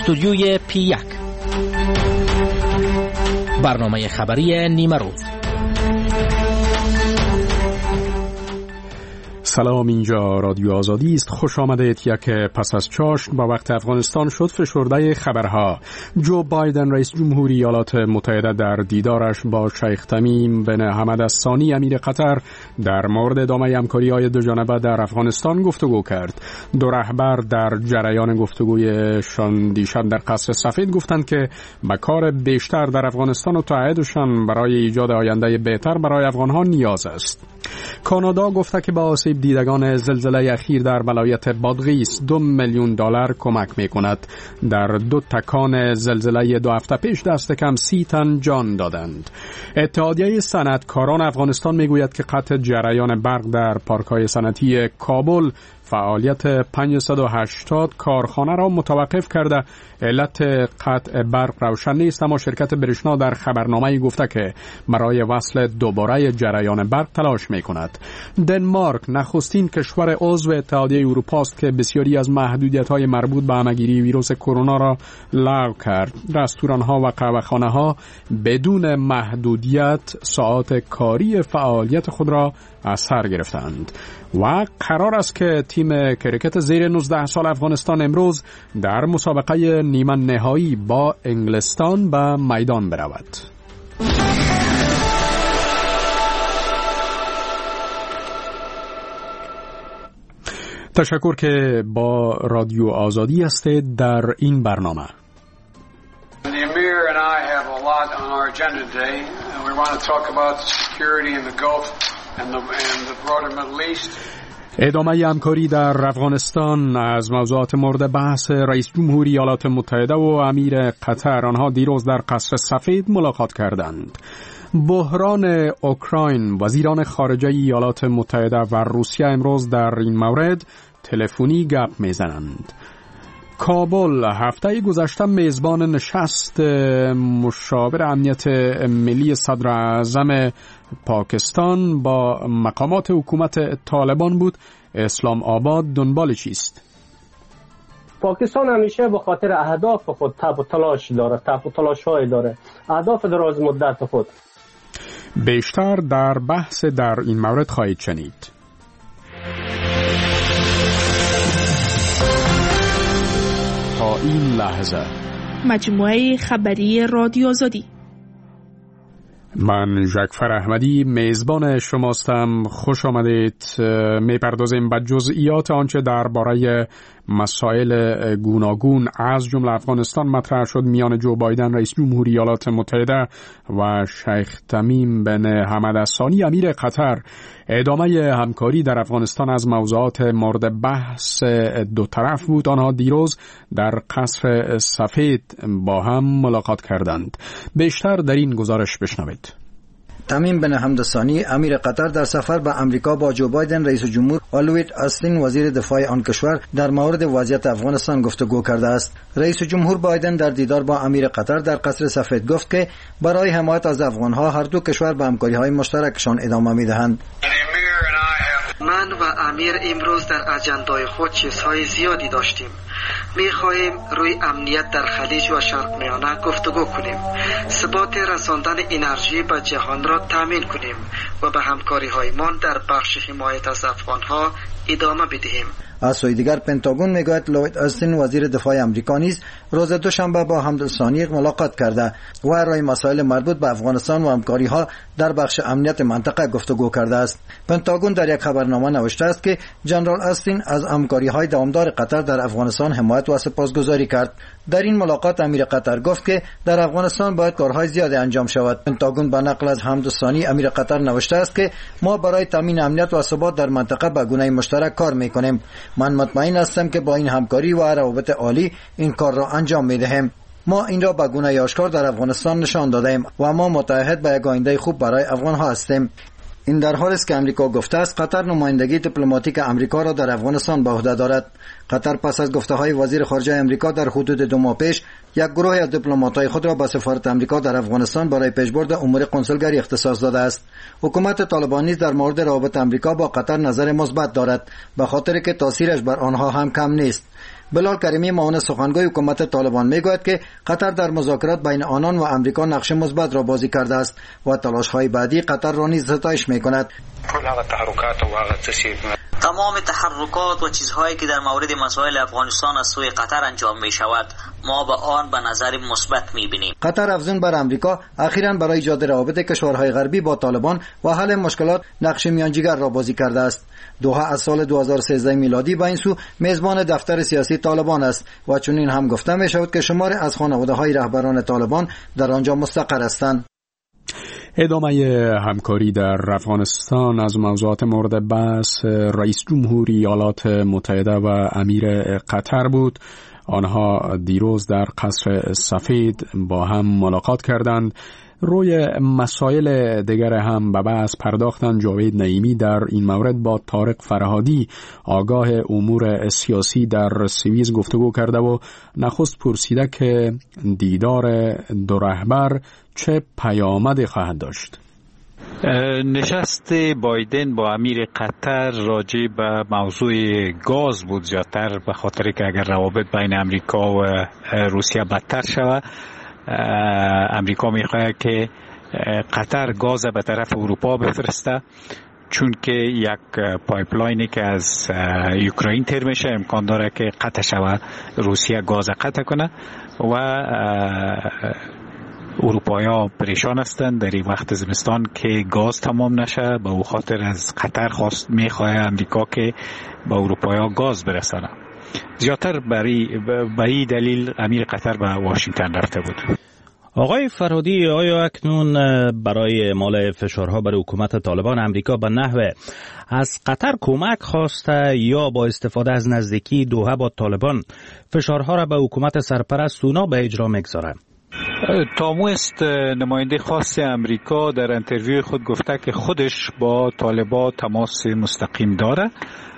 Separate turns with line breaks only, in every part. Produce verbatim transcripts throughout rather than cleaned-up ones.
استودیوی پی یک، برنامه خبری نیمه روز.
سلام، اینجا رادیو آزادی است. خوش آمدید. یک پس از چاشت با وقت افغانستان شد فشرده خبرها. جو بایدن رئیس جمهوری ایالات متحده در دیدارش با شیخ تمیم بن حمد الثانی امیر قطر در مورد ادامه همکاری‌های دو جانبه در افغانستان گفتگو کرد. دو رهبر در جریان گفتگویشان دیشب در قصر سفید گفتند که به کار بیشتر در افغانستان و تعهدشان برای ایجاد آینده بهتر برای افغان‌ها نیاز است. کانادا گفته که با آسیب دیدگان زلزله اخیر در ولایت بادغیس دو میلیون دلار کمک میکند. در دو تکان زلزله دو هفته پیش دست کم سی تن جان دادند. اتحادیه صنعتکاران افغانستان میگوید که قطع جریان برق در پارک‌های صنعتی کابل فعالیت پانصد و هشتاد کارخانه را متوقف کرده. علت قطع برق روشن نیست، اما شرکت برشنا در خبرنامه‌ای گفته که برای وصل دوباره جریان برق تلاش می‌کند. دنمارک نخستین کشور عضو اتحادیه اروپا است که بسیاری از محدودیت‌های مربوط به همه‌گیری ویروس کرونا را لغو کرد. رستوران‌ها و قهوه‌خانه‌ها بدون محدودیت ساعات کاری فعالیت خود را از سر گرفتند. و قرار است که تیم کریکت زیر نوزده سال افغانستان امروز در مسابقه نیمه نهایی با انگلستان به میدان برود. تشکر که با رادیو آزادی هستید. در این برنامه
The Emir and I have a lot on our agenda today, and we want to talk about security in the Gulf and the and the broader Middle East.
ادامه همکاری در افغانستان از موضوعات مورد بحث رئیس جمهوری ایالات متحده و امیر قطر. آنها دیروز در قصر سفید ملاقات کردند. بحران اوکراین، وزیران خارجه ایالات متحده و روسیه امروز در این مورد تلفنی گپ میزنند. کابل هفته گذشته میزبان نشست مشاور امنیت ملی صدر اعظم پاکستان با مقامات حکومت طالبان بود. اسلام آباد دنبال چیست؟
پاکستان همیشه به خاطر اهداف خود تب و تلاش داره، تب و تلاش های داره، اهداف دراز مدت خود.
بیشتر در بحث در این مورد خواهید شنید. تا این لحظه
مجموعه خبری رادیو آزادی.
من جعفر احمدی میزبان شماستم. خوش آمدید. میپردازیم به جزئیات آنچه درباره مسائل گوناگون از جمله افغانستان مطرح شد میان جو بایدن رئیس جمهوری ایالات متحده و شیخ تمیم بن حمد الثانی امیر قطر. ادامه همکاری در افغانستان از موضوعات مورد بحث دو طرف بود. آنها دیروز در قصر سفید با هم ملاقات کردند. بیشتر در این گزارش بشنوید.
تمیم بن حمد الثانی امیر قطر در سفر به امریکا با جو بایدن رئیس جمهور و لوید استین وزیر دفاع آن کشور در مورد وضعیت افغانستان گفتگو کرده است. رئیس جمهور بایدن در دیدار با امیر قطر در قصر سفید گفت که برای حمایت از افغانها هر دو کشور به همکاری‌های مشترکشان ادامه می‌دهند.
من و امیر امروز در اجندای خود چیزهای زیادی داشتیم. می‌خواهیم روی امنیت در خلیج و شرق میانه گفتگو کنیم، ثبات رساندن انرژی به جهان را تامین کنیم و به همکاری‌هایمان در بخش حمایت از افغان‌ها ادامه بدهیم.
از سوی دیگر پنتاگون میگوید لوید استین وزیر دفاع آمریکا نیز روز دوشنبه با حمد الثانی ملاقات کرده و روی مسائل مربوط به افغانستان و همکاری‌ها در بخش امنیت منطقه گفتگو کرده است. پنتاگون در یک خبرنامه نوشته است که جنرال استین از همکاری‌های دوامدار قطر در افغانستان حمایت و سپاسگزاری کرد. در این ملاقات امیر قطر گفت که در افغانستان باید کارهای زیادی انجام شود. پنتاگون به نقل از حمد الثانی امیر قطر نوشته است که ما برای تامین امنیت و ثبات در منطقه به گونه مشترک کار می‌کنیم. من مطمئن هستم که با این همکاری و روابط عالی این کار را انجام می‌دهیم. ما این را به گونه آشکار در افغانستان نشان دادیم و ما متعهد به یک آینده خوب برای افغان‌ها هستیم. این در حالی است که امریکا گفته است قطر نمایندگی دیپلماتیک امریکا را در افغانستان به عهده دارد. قطر پس از گفته‌های وزیر خارجه امریکا در حدود دو ماه پیش یک گروه از دیپلمات‌های خود را به سفارت امریکا در افغانستان برای پیشبرد امور کنسولگری اختصاص داده است. حکومت طالبان نیز در مورد روابط امریکا با قطر نظر مثبت دارد، به خاطر که تاثیرش بر آنها هم کم نیست. بلال کریمی معاون سخنگوی حکومت طالبان میگوید که قطر در مذاکرات بین آنان و امریکا نقش مثبت را بازی کرده است و تلاش‌های بعدی قطر را نیز ستایش میکند.
تمام تحرکات و چیزهایی که در مورد مسائل افغانستان از سوی قطر انجام می شود ما به آن به نظر مثبت می بینیم.
قطر افزون بر امریکا اخیراً برای ایجاد روابط کشورهای غربی با طالبان و حل مشکلات نقش میانجیگر را بازی کرده است. دوحه از سال دو هزار و سیزده میلادی با این سو میزبان دفتر سیاسی طالبان است و چنین هم گفته می شود که شماری از خانواده‌های رهبران طالبان در آنجا مستقر هستند.
ادامه همکاری در افغانستان از موضوعات مورد بحث رئیس جمهوری ایالات متحده و امیر قطر بود. آنها دیروز در قصر سفید با هم ملاقات کردند. روی مسائل دیگر هم به بحث پرداختند. جاوید نعیمی در این مورد با طارق فرهادی آگاه امور سیاسی در سوئیس گفتگو کرده و نخست پرسیده که دیدار دو رهبر چه پیامدی خواهد داشت.
نشست بایدن با امیر قطر راجع به موضوع گاز بود زیادتر، به خاطر که اگر روابط بین امریکا و روسیه بدتر شود، امریکا میخواهد که قطر گاز به طرف اروپا بفرسته، چون که یک پایپلاینی که از اوکراین تیر میشه امکان داره که قطع شود، روسیه گاز قطع کنه و اروپایی‌ها پریشان هستند در این وقت زمستان که گاز تمام نشه. به او خاطر از قطر خواست میخواه امریکا که به اروپایی‌ها گاز برسانه. زیادتر برای برای دلیل امیر قطر به واشنگتن رفته بود.
آقای فرهادی، آیا اکنون برای اعمال فشارها بر حکومت طالبان امریکا به نحو از قطر کمک خواسته یا با استفاده از نزدیکی دوحه با طالبان فشارها را به حکومت سرپرست اونا به اجرا میگذاره؟
تاموست نماینده خاص امریکا در انترویو خود گفته که خودش با طالبان تماس مستقیم داره.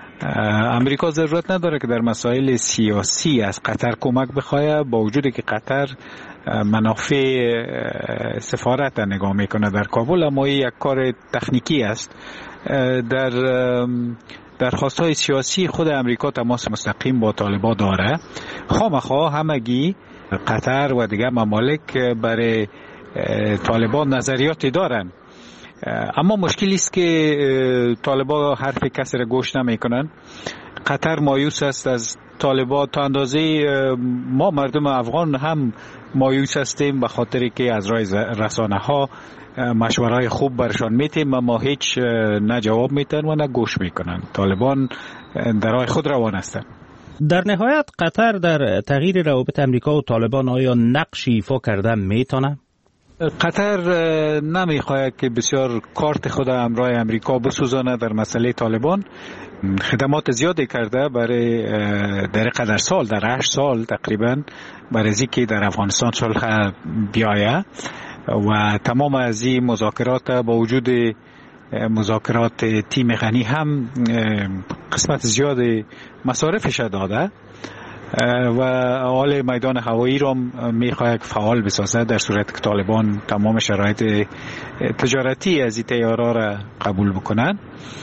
امریکا ضرورت نداره که در مسائل سیاسی از قطر کمک بخواه، با وجودی که قطر منافع سفارت نگاه میکنه در کابل، اما یک کار تکنیکی است. در درخواست‌های سیاسی خود امریکا تماس مستقیم با طالبان داره. خامخواه همگی قطر و دیگر ممالک برای طالبان نظریاتی دارن، اما مشکلی است که طالبان حرف کسی را گوش نمیکنن. قطر مایوس است از طالبان تا اندازه ما مردم افغان هم مایوس هستیم، به خاطری که از راه رسانه ها مشورهای خوب برشان میتیم اما هیچ نه جواب میتن و نه گوش میکنن. طالبان در راه خود روان هستند.
در نهایت قطر در تغییر روابط امریکا و طالبان آیا نقشی ایفا کرده میتونه؟
قطر نمیخواهد که بسیار کارت خود همراه امریکا بسوزانه در مسئله طالبان. خدمات زیادی کرده برای در قدر سال، در هشت سال تقریبا، برای اینکه در افغانستان صلح بیایه و تمام از این مذاکرات با وجود مذاکرات تیم غنی هم قسمت زیاد مصارفش داده و حال میدان هوایی را میخواهد فعال بسازد در صورت که طالبان تمام شرایط تجارتی از این طیاره را قبول بکنند.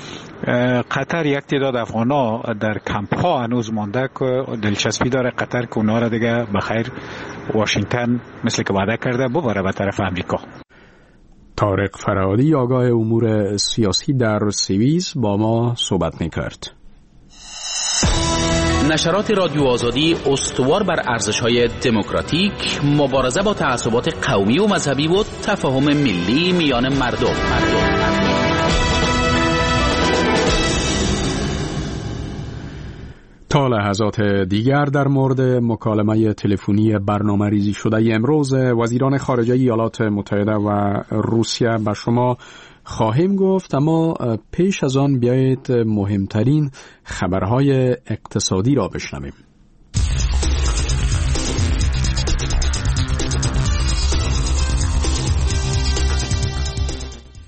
قطر یک تعداد افغانا در کمپ ها هنوز مانده که دلچسپی داره قطر که اونا را دیگه بخیر واشنگتن مثل که وعده کرده ببره به طرف امریکا.
طارق فرهادی آگاه امور سیاسی در سوئیس با ما صحبت میکرد.
نشرات رادیو آزادی استوار بر ارزش‌های دموکراتیک، مبارزه با تعصبات قومی و مذهبی و تفاهم ملی میان مردم. مردم.
تا لحظات دیگر در مورد مکالمه تلفنی برنامه ریزی شده امروز وزیران خارجه ایالات متحده و روسیه به شما خواهیم گفت، اما پیش از آن بیایید مهمترین خبرهای اقتصادی را بشنویم.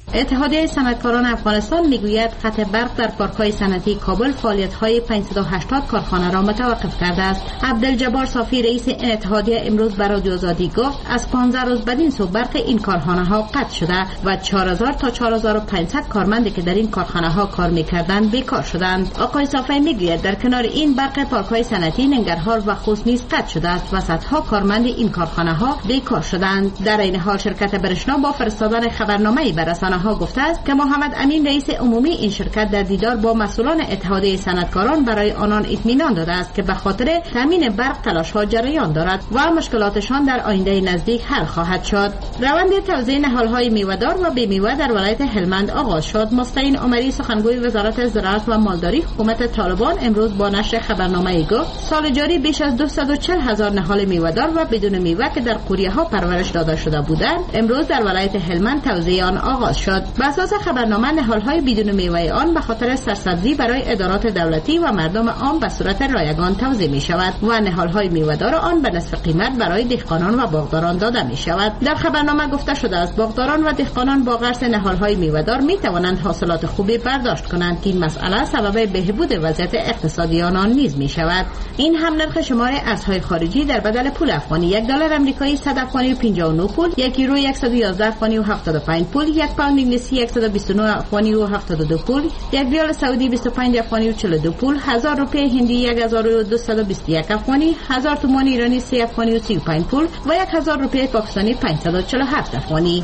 اتحادیه صنعتکاران افغانستان میگوید قطع برق در پارک‌های صنعتی کابل فعالیت‌های پانصد و هشتاد کارخانه را متوقف کرده است. عبدالجبار صافی رئیس این اتحادیه امروز به رادیو آزادی گفت از پانزده روز بدین سو برق این کارخانه‌ها قطع شده و چهار هزار تا چهار هزار و پانصد کارمندی که در این کارخانه‌ها کار می‌کردند بیکار شدند. آقای صافی میگوید در کنار این برق پارک‌های صنعتی ننگرهار و خوست نیز قطع شده است و صدها کارمند این کارخانه‌ها بیکار شدند. در این حال شرکت برشنا با فرستادن خبرنامه‌ای به رسانه‌ها گفته است که محمد امین رئیس عمومی این شرکت در دیدار با مسئولان اتحادیه صنعتکاران برای آنان اطمینان داده است که به خاطر تامین برق تلاش‌ها جریان دارد و مشکلاتشان در آینده نزدیک حل خواهد شد. روند توزیع نهال‌های میوه‌دار و بی‌میوه در ولایت هلمند آغاز شد. مستعین عمری سخنگوی وزارت زراعت و مالداری حکومت طالبان امروز با نشر خبرنامه‌ای گفت سال جاری بیش از دویست و چهل هزار نهال میوه‌دار و بدون میوه که در قوریه‌ها پرورش داده شده بودند امروز در ولایت هلمند توزیع آن آغاز شد. بر اساس خبرنامه نهال‌های بدون میوه آن به خاطر سرسبزی برای ادارات دولتی و مردم عام به صورت رایگان توزیع می شود و نهال‌های میوه‌دار آن به نصف قیمت برای دهقانان و باغداران داده می شود. در خبرنامه گفته شده است باغداران و دهقانان با غرس نهال‌های میوه‌دار می توانند حاصلات خوبی برداشت کنند که این مسئله سبب بهبود وضعیت اقتصادی آنان نیز می شود. این هم نرخ شمار ارزهای خارجی در بدل پول افغانی یک دلار آمریکایی صد افغانی و پنجاه و نه پول، یک یورو صد و یازده افغانی و هفتاد و پنج پول، یک پوند انگلیسی صد و بیست و نه افغانی و هفتاد و دو پول، یک ریال سعودی بیست و پنج افغانی و چهل و دو پول، هزار روپیه هندی یک هزار و دویست و بیست و یک افغانی، هزار تومان ایرانی سه افغانی و سی و پنج پول و یک هزار روپیه پاکستانی پانصد و چهل و هفت افغانی.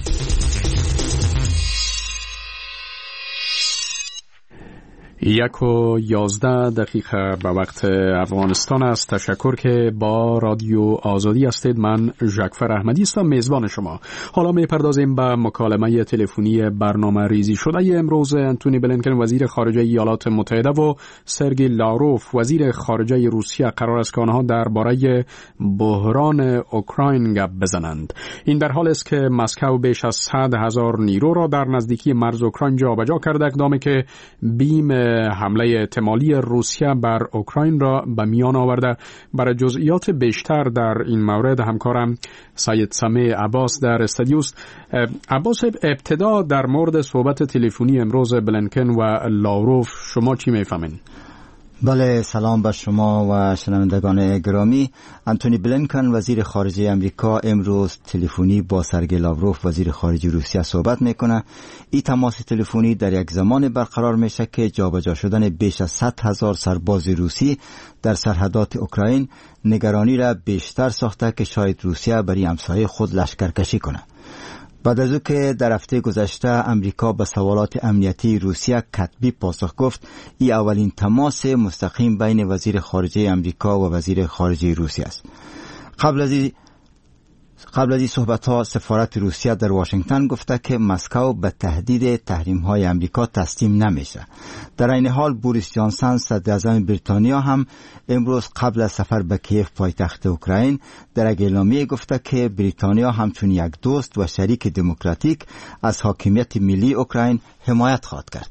یک و یازده دقیقه به وقت افغانستان است. تشکر که با رادیو آزادی هستید. من ژکفر احمدی هستم میزبان شما. حالا میپردازیم به مکالمه تلفنی برنامه ریزی شده امروز انتونی بلینکن وزیر خارجه ایالات متحده و سرگئی لاروف وزیر خارجه روسیه قرار است که آنها درباره بحران اوکراین گپ بزنند. این در حالی است که مسکو بیش از صد هزار نیرو را در نزدیکی مرز اوکراین جابجا کرده، اقدامی که بیم حمله احتمالی روسیه بر اوکراین را به میان آورده. برای جزئیات بیشتر در این مورد همکارم سید سمیع عباس در استودیو است. عباس، ابتدا در مورد صحبت تلفنی امروز بلینکن و لاروف شما چی میفهمین؟
بله، سلام به شما و شنوندگان گرامی. انتونی بلینکن وزیر خارجه امریکا امروز تلفنی با سرگئی لاوروف وزیر خارجه روسیه صحبت میکنه. این تماس تلفنی در یک زمان برقرار میشه که جابجا شدن بیش از صد هزار سرباز روسی در سرحدات اوکراین نگرانی را بیشتر ساخته که شاید روسیه برای همسایه خود لشکرکشی کنه. بعد از او که در هفته گذشته امریکا به سوالات امنیتی روسیه کتبی پاسخ گفت، این اولین تماس مستقیم بین وزیر خارجه امریکا و وزیر خارجه روسیه است. قبل از این قبل از این صحبت‌ها سفارت روسیه در واشنگتن گفته که مسکو به تهدید تحریم‌های امریکا تسلیم نمیشه. در این حال بوریس جانسون صدر اعظم بریتانیا هم امروز قبل از سفر به کیف پایتخت اوکراین در یک اعلامیه گفته که بریتانیا همچون یک دوست و شریک دموکراتیک از حاکمیت ملی اوکراین حمایت خواهد کرد.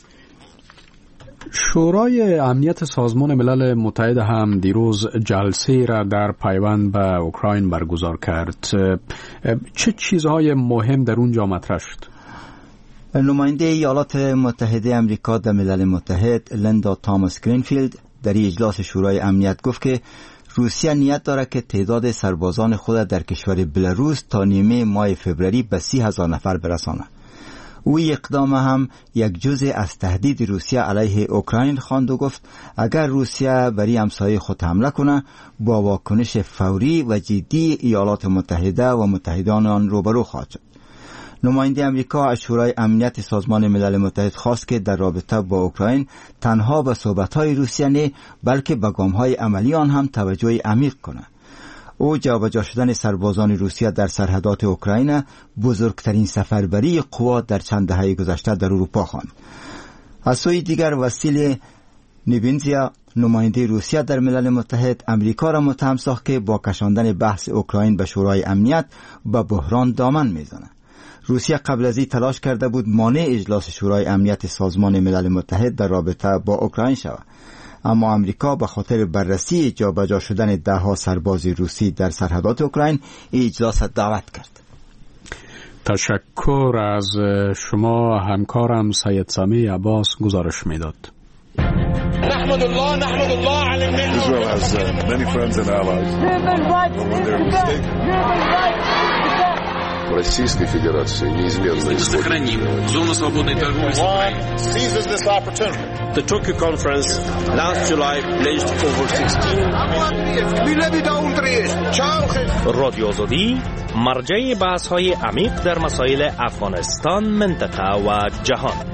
شورای امنیت سازمان ملل متحد هم دیروز جلسه را در پیوند به اوکراین برگزار کرد. چه چیزهای مهم در اونجا مطرح شد؟
نماینده ایالات متحده امریکا در ملل متحد لیندا تاماس گرینفیلد در اجلاس شورای امنیت گفت که روسیه نیت دارد که تعداد سربازان خود در کشور بلاروس تا نیمه ماه فوریه به سی هزار نفر برساند. او اقدام هم یک جزء از تهدید روسیه علیه اوکراین خواند و گفت اگر روسیه بر همسایه خود حمله کنه با واکنش فوری و جدی ایالات متحده و متحدان آن روبرو خواهد شد. نماینده امریکا از شورای امنیت سازمان ملل متحد خواست که در رابطه با اوکراین تنها به صحبت‌های روسیه نه بلکه به گام‌های عملی آن هم توجه عمیق کنه. او جابجا شدن سربازان روسیه در سرحدات اوکراین بزرگترین سفربری قوا در چند دهه گذشته در اروپا خواند. از سوی دیگر وسیل نیبینزیا نماینده روسیه در ملل متحد امریکا را متهم ساخت که با کشاندن بحث اوکراین به شورای امنیت به بحران دامن میزنه. روسیه قبل از این تلاش کرده بود مانع اجلاس شورای امنیت سازمان ملل متحد در رابطه با اوکراین شود، اما امریکا به خاطر بررسی جابجا شدن ده ها سرباز روسی در سرحدات اوکراین اجلاس دعوت کرد.
تشکر از شما. همکارم سید سامی عباس گزارش میداد.
نحمد الله نحمد الله على النعمة. Israel has uh, many friends and allies. But when they're mistaken. Российской Федерации неизменно
сохраним зону свободной торговли.
Seizes this opportunity.
The Tokyo conference last July pledged over sixteen.
رادیو آزادی مرجع بحث‌های عمیق در مسائل افغانستان، منطقه و جهان.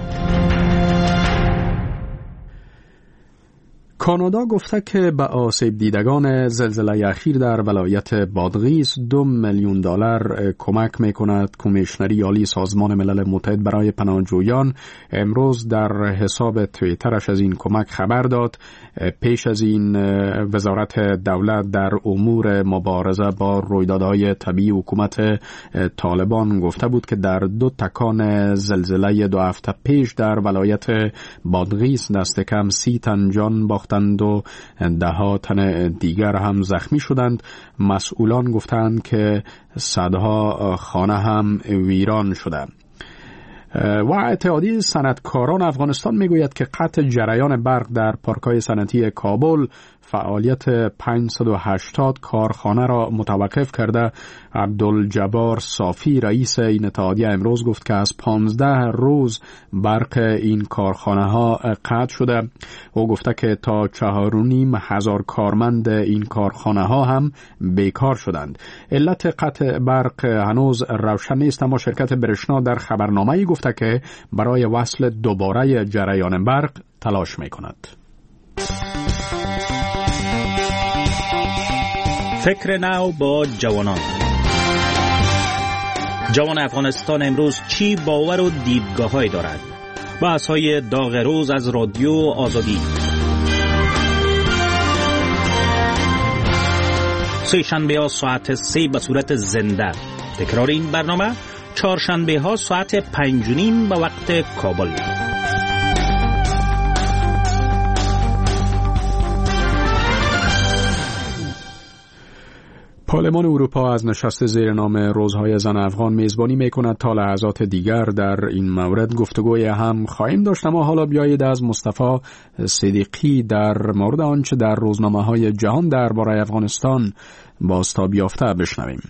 کانادا گفته که به آسیب دیدگان زلزله اخیر در ولایت بادغیس دو میلیون دلار کمک میکند. کمیشنری عالی سازمان ملل متحد برای پناهجویان امروز در حساب توییترش از این کمک خبر داد. پیش از این وزارت دولت در امور مبارزه با رویدادهای طبیعی حکومت طالبان گفته بود که در دو تکان زلزله دو هفته پیش در ولایت بادغیس دست کم سی تن جان باختند و ده ها تن دیگر هم زخمی شدند. مسئولان گفتند که صدها خانه هم ویران شده. و اتحادیه صنعتکاران افغانستان میگوید که قطع جریان برق در پارک‌های صنعتی کابل فعالیت پانصد و هشتاد کارخانه را متوقف کرده. عبدالجبار صافی رئیس این اتحادیه امروز گفت که از پانزده روز برق این کارخانه ها قطع شده. او گفته که تا چهار و نیم هزار کارمند این کارخانه ها هم بیکار شدند. علت قطع برق هنوز روشن نیست، اما شرکت برشنا در خبرنامه‌ای گفته که برای وصل دوباره جریان برق تلاش می‌کند.
فکر نو با جوانان. جوان افغانستان امروز چی باور و دیدگاه‌هایی دارد؟ بحث‌های داغ روز از رادیو آزادی. سه شنبه ها ساعت سه به صورت زنده. تکرار این برنامه چهارشنبه ها ساعت پنج و نیم به وقت کابل.
پارلمان اروپا از نشست زیر نام روزهای زن افغان میزبانی میکند. تا لحظات دیگر در این مورد گفتگوی هم خواهیم داشت، اما حالا بیایید از مصطفی صدیقی در مورد آنچه در روزنامه‌های جهان درباره افغانستان بازتاب یافته بشنویم.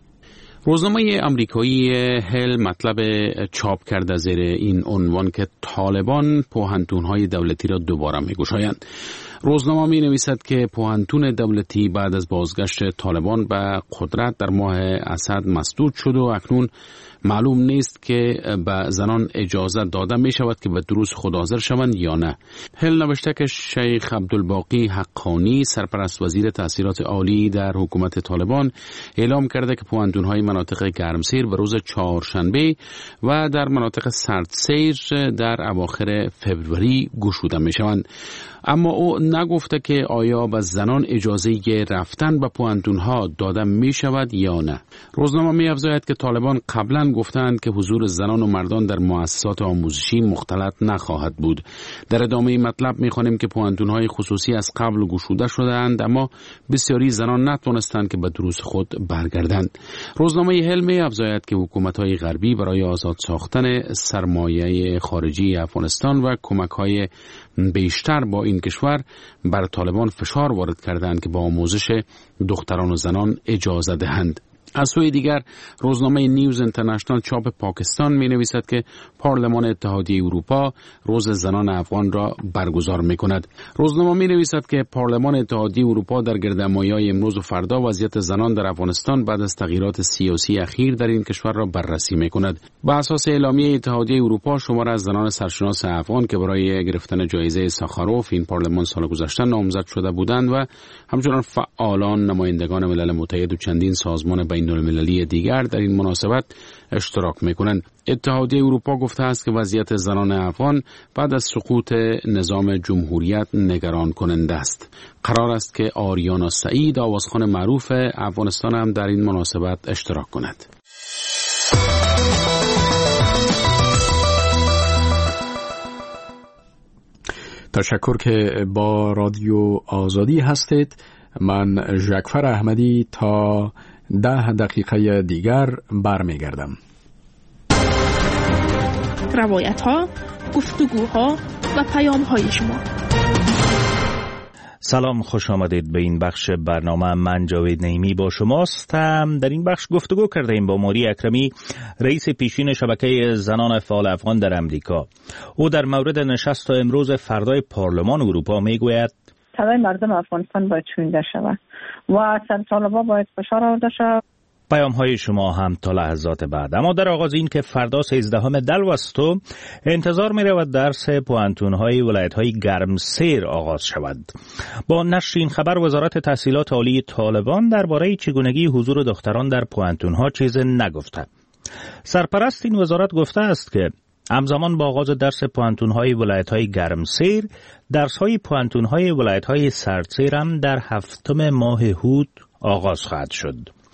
روزنامه آمریکایی هل مطلب چاپ کرده زیر این عنوان که طالبان پوهنتون‌های دولتی را دوباره می‌گشایند. روزنامه می نویسد که پوهنتون دولتی بعد از بازگشت طالبان به قدرت در ماه اسد مسدود شد و اکنون معلوم نیست که به زنان اجازه داده می شود که به دروس خود حاضر شوند یا نه. هل نوشته که شیخ عبدالباقی حقانی سرپرست وزیر تحصیلات عالی در حکومت طالبان اعلام کرده که پوهنتون‌های مناطق گرمسیر به روز چهارشنبه و در مناطق سردسیر در اواخر فوریه گشوده می شوند. اما او نگفته که آیا به زنان اجازه رفتن به پوهنتون‌ها داده می شود یا نه. روزنامه می افزاید که طالبان قبلا گفتند که حضور زنان و مردان در مؤسسات آموزشی مختلط نخواهد بود. در ادامه مطلب می خوانیم که پوهنتون‌های خصوصی از قبل گشوده شدند، اما بسیاری زنان نتوانستند که به دروس خود برگردند. روزنامه هل می افزاید که حکومت‌های غربی برای آزاد ساختن سرمایه خارجی افغانستان و کمک‌های بیشتر با این کشور بر طالبان فشار وارد کردند که با آموزش دختران و زنان اجازه دهند. از سوی دیگر روزنامه نیوز اینترنشنال چاپ پاکستان می نویسد که پارلمان اتحادیه اروپا روز زنان افغان را برگزار می کند. روزنامه می نویسد که پارلمان اتحادیه اروپا در گردهمایی‌های امروز و فردا وضعیت زنان در افغانستان بعد از تغییرات سیاسی اخیر در این کشور را بررسی می کند. بر اساس اعلامیه اتحادیه اروپا شمار از زنان سرشناس افغان که برای گرفتن جایزه ساخاروف این پارلمان سال گذشته نامزد شده بودند و همچنان فعالان، نمایندگان ملل متحد و چندین سازمان بین المللی دیگر در این مناسبت اشتراک میکنند. اتحادیه اروپا گفته است که وضعیت زنان افغان بعد از سقوط نظام جمهوریت نگران کننده است. قرار است که آریانا سعید، آوازخوان معروف افغانستان، هم در این مناسبت اشتراک کند.
تشکر که با رادیو آزادی هستید. من ژکفر احمدی تا ده دقیقه دیگر برمیگردم.
روایت ها، گفتگوها و پیام های شما.
سلام، خوش آمدید به این بخش برنامه. من جاوید نعیمی با شماستم. در این بخش گفتگو کرده ایم با موری اکرمی، رئیس پیشین شبکه زنان فعال افغان در امریکا. او در مورد نشست امروز فردای پارلمان اروپا میگوید
صدای مردم افغانستان باید شنیده شود و سر طالبان باید فشار آورده شود.
پیام های شما هم تا لحظات بعد. اما در آغاز این که فردا سیزدهم دلوستو انتظار می رود درس پوهنتون های ولایت های گرمسیر آغاز شود. با نشر این خبر وزارت تحصیلات عالی طالبان درباره چگونگی حضور دختران در پوهنتون ها چیز نگفته. سرپرست این وزارت گفته است که همزمان با آغاز درس پوهنتون های ولایت های گرمسیر، درس های پوهنتون های ولایت های سردسیر هم در هفتم ماه هود آغاز خواهد شد.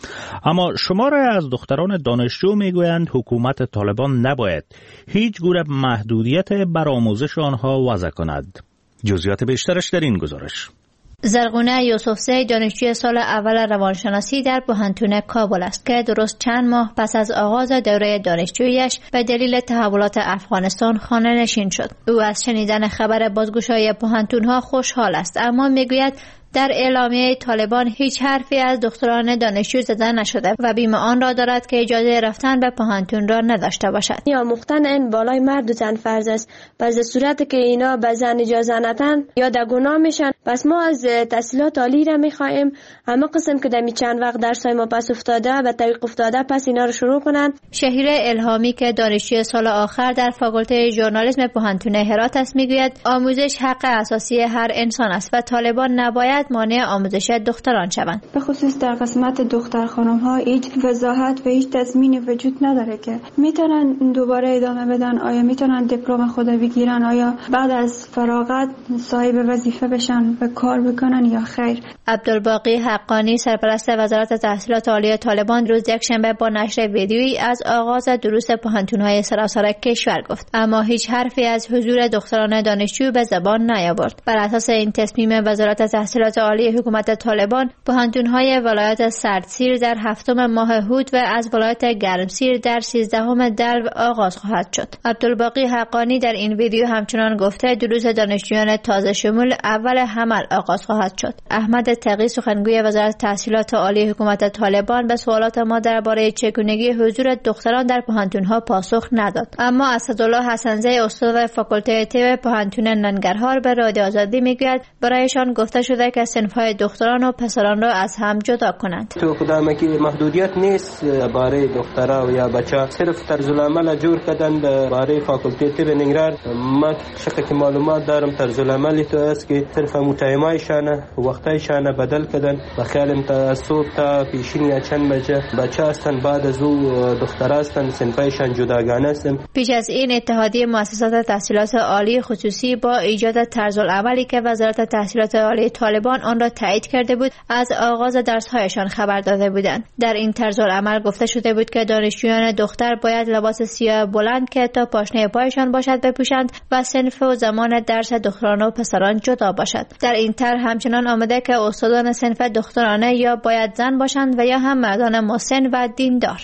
اما شماره از دختران دانشجو میگویند حکومت طالبان نباید هیچ گونه محدودیت بر آموزش آنها وضع کند. جزئیات بیشترش در این گزارش.
زرغونه یوسفزی دانشجوی سال اول روانشناسی در پوهنتون کابل است که درست چند ماه پس از آغاز دوره دانشجویش به دلیل تحولات افغانستان خانه نشین شد. او از شنیدن خبر بازگشایی پوهنتون‌ها خوشحال است، اما میگوید در اعلامیه طالبان هیچ حرفی از دختران دانشجو زده نشده و بیم آن را دارد که اجازه رفتن به پوهنتون را نداشته باشد.
یا مختن این بالای مرد و زن فرض است. پس در صورتی که اینا به زن اجازه ندن یا در گناه میشن، پس ما از تحصیلات عالی را میخواهیم اما قسم که دمی چند وقت درسای ما پس افتاده و طریق افتاده پس اینا رو شروع کنن.
شهیر الهامی که دانشجوی سال آخر در فاکولته ژورنالیسم پوهنتون هرات است میگوید آموزش حق اساسی هر انسان است و طالبان نباید مانع آموزش دختران شوند.
به خصوص در قسمت دختر خانم ها هیچ وضاحت و هیچ تضمین وجود نداره که میتونن دوباره ادامه بدن، آیا میتونن دیپلم خود بگیرن، آیا بعد از فراغت صاحب وظیفه بشن و کار بکنن یا خیر.
عبدالباقی حقانی سرپرست وزارت تحصیلات عالی طالبان روز یکشنبه با نشر ویدیویی از آغاز دروس پوهنتون‌های سراسر کشور گفت، اما هیچ حرفی از حضور دختران دانشجو به زبان نیاورد. بر اساس این تصمیم وزارت تحصیلات عالی حکومت طالبان، پوهنتون‌های ولایت سردسیر در هفتم ماه هود و از ولایت گرمسیر در سیزدهم دلو آغاز خواهد شد. عبدالباقی حقانی در این ویدیو همچنان گفته دروس دانشجویان تازه شمول اول حمل آغاز خواهد شد. احمد تقی سخنگوی وزارت تحصیلات عالی حکومت طالبان به سوالات ما درباره چگونگی حضور دختران در پوهنتون‌ها پاسخ نداد، اما اسدالله حسنزی استاد فاکولته طب پوهنتون ننگرهار به رادیو آزادی میگوید برایشان گفته شده که صنف‌های دختران و پسران را از هم جدا کنند.
تو کدام که محدودیت نیست برای دخترها و یا بچه، صرف طرز العمل جور کردن برای فاکولته طب ننگرهار. ما شک که معلومات دارم طرز العمل تو است که صرف متایمایشان وقتایشان بدل کردن و خیالم تا صبح تا پیشین یا چند بجه بچه هستن، بعد از او دختر هستن، صنفایشان جداگانه هستن.
پیش از این اتحادیه مؤسسات تحصیلات عالی خصوصی با ایجاد طرز العملی که وزارت تحصیلات عالی طالبان آن را تایید کرده بود از آغاز درس‌هایشان خبر داده بودند. در این طرز العمل گفته شده بود که دانشجویان دختر باید لباس سیاه بلند که تا پاشنه پایشان باشد بپوشند و صنف و زمان درس دختران و پسران جدا باشد. در این طرح همچنان آمده که استادان صنف دخترانه یا باید زن باشند و یا هم مردان مسن و دیندار.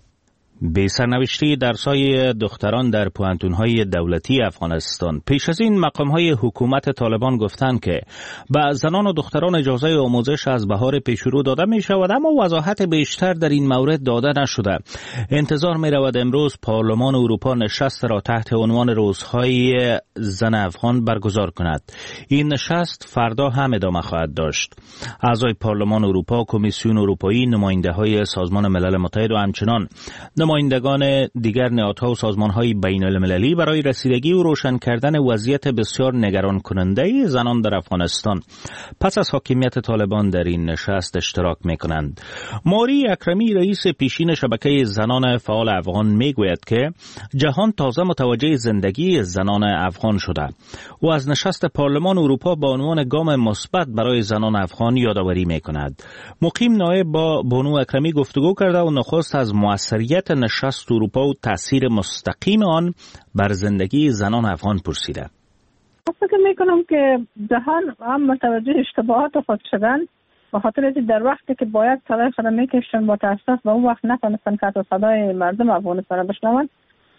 به سرنوشتی درس‌های دختران در پوهنتون‌های دولتی افغانستان. پیش از این مقام‌های حکومت طالبان گفتند که به زنان و دختران اجازه آموزش از بهار پیشرو داده می‌شود، اما وضاحت بیشتر در این مورد داده نشده. انتظار می‌رود امروز پارلمان اروپا نشست را تحت عنوان روزهای زن افغان برگزار کند. این نشست فردا هم ادامه خواهد داشت. اعضای پارلمان اروپا، کمیسیون اروپایی، نماینده‌های سازمان ملل متحد و همچنان نمایندگان دیگر نهادها و سازمان‌های بین‌المللی برای رسیدگی و روشن کردن وضعیت بسیار نگران کننده زنان در افغانستان پس از حاکمیت طالبان در این نشست اشتراک می‌کنند. موری اکرمی رئیس پیشین شبکه زنان فعال افغان میگوید که جهان تازه متوجه زندگی زنان افغان شده و از نشست پارلمان اروپا با عنوان گام مثبت برای زنان افغان یادآوری می‌کند. مقیم نایب با بانو اکرمی گفتگو کرده و نخست از موثریت نشست اروپا و تاثیر مستقیم آن بر زندگی زنان افغان پرسیده.
فکر میکنم که جهان هم متوجه اشتباهات خود شدن، به خاطر اینکه در وقتی که باید صدای خود میکشن با تاسف و اون وقت نتونستن که صدای مردم افغانستان بشنون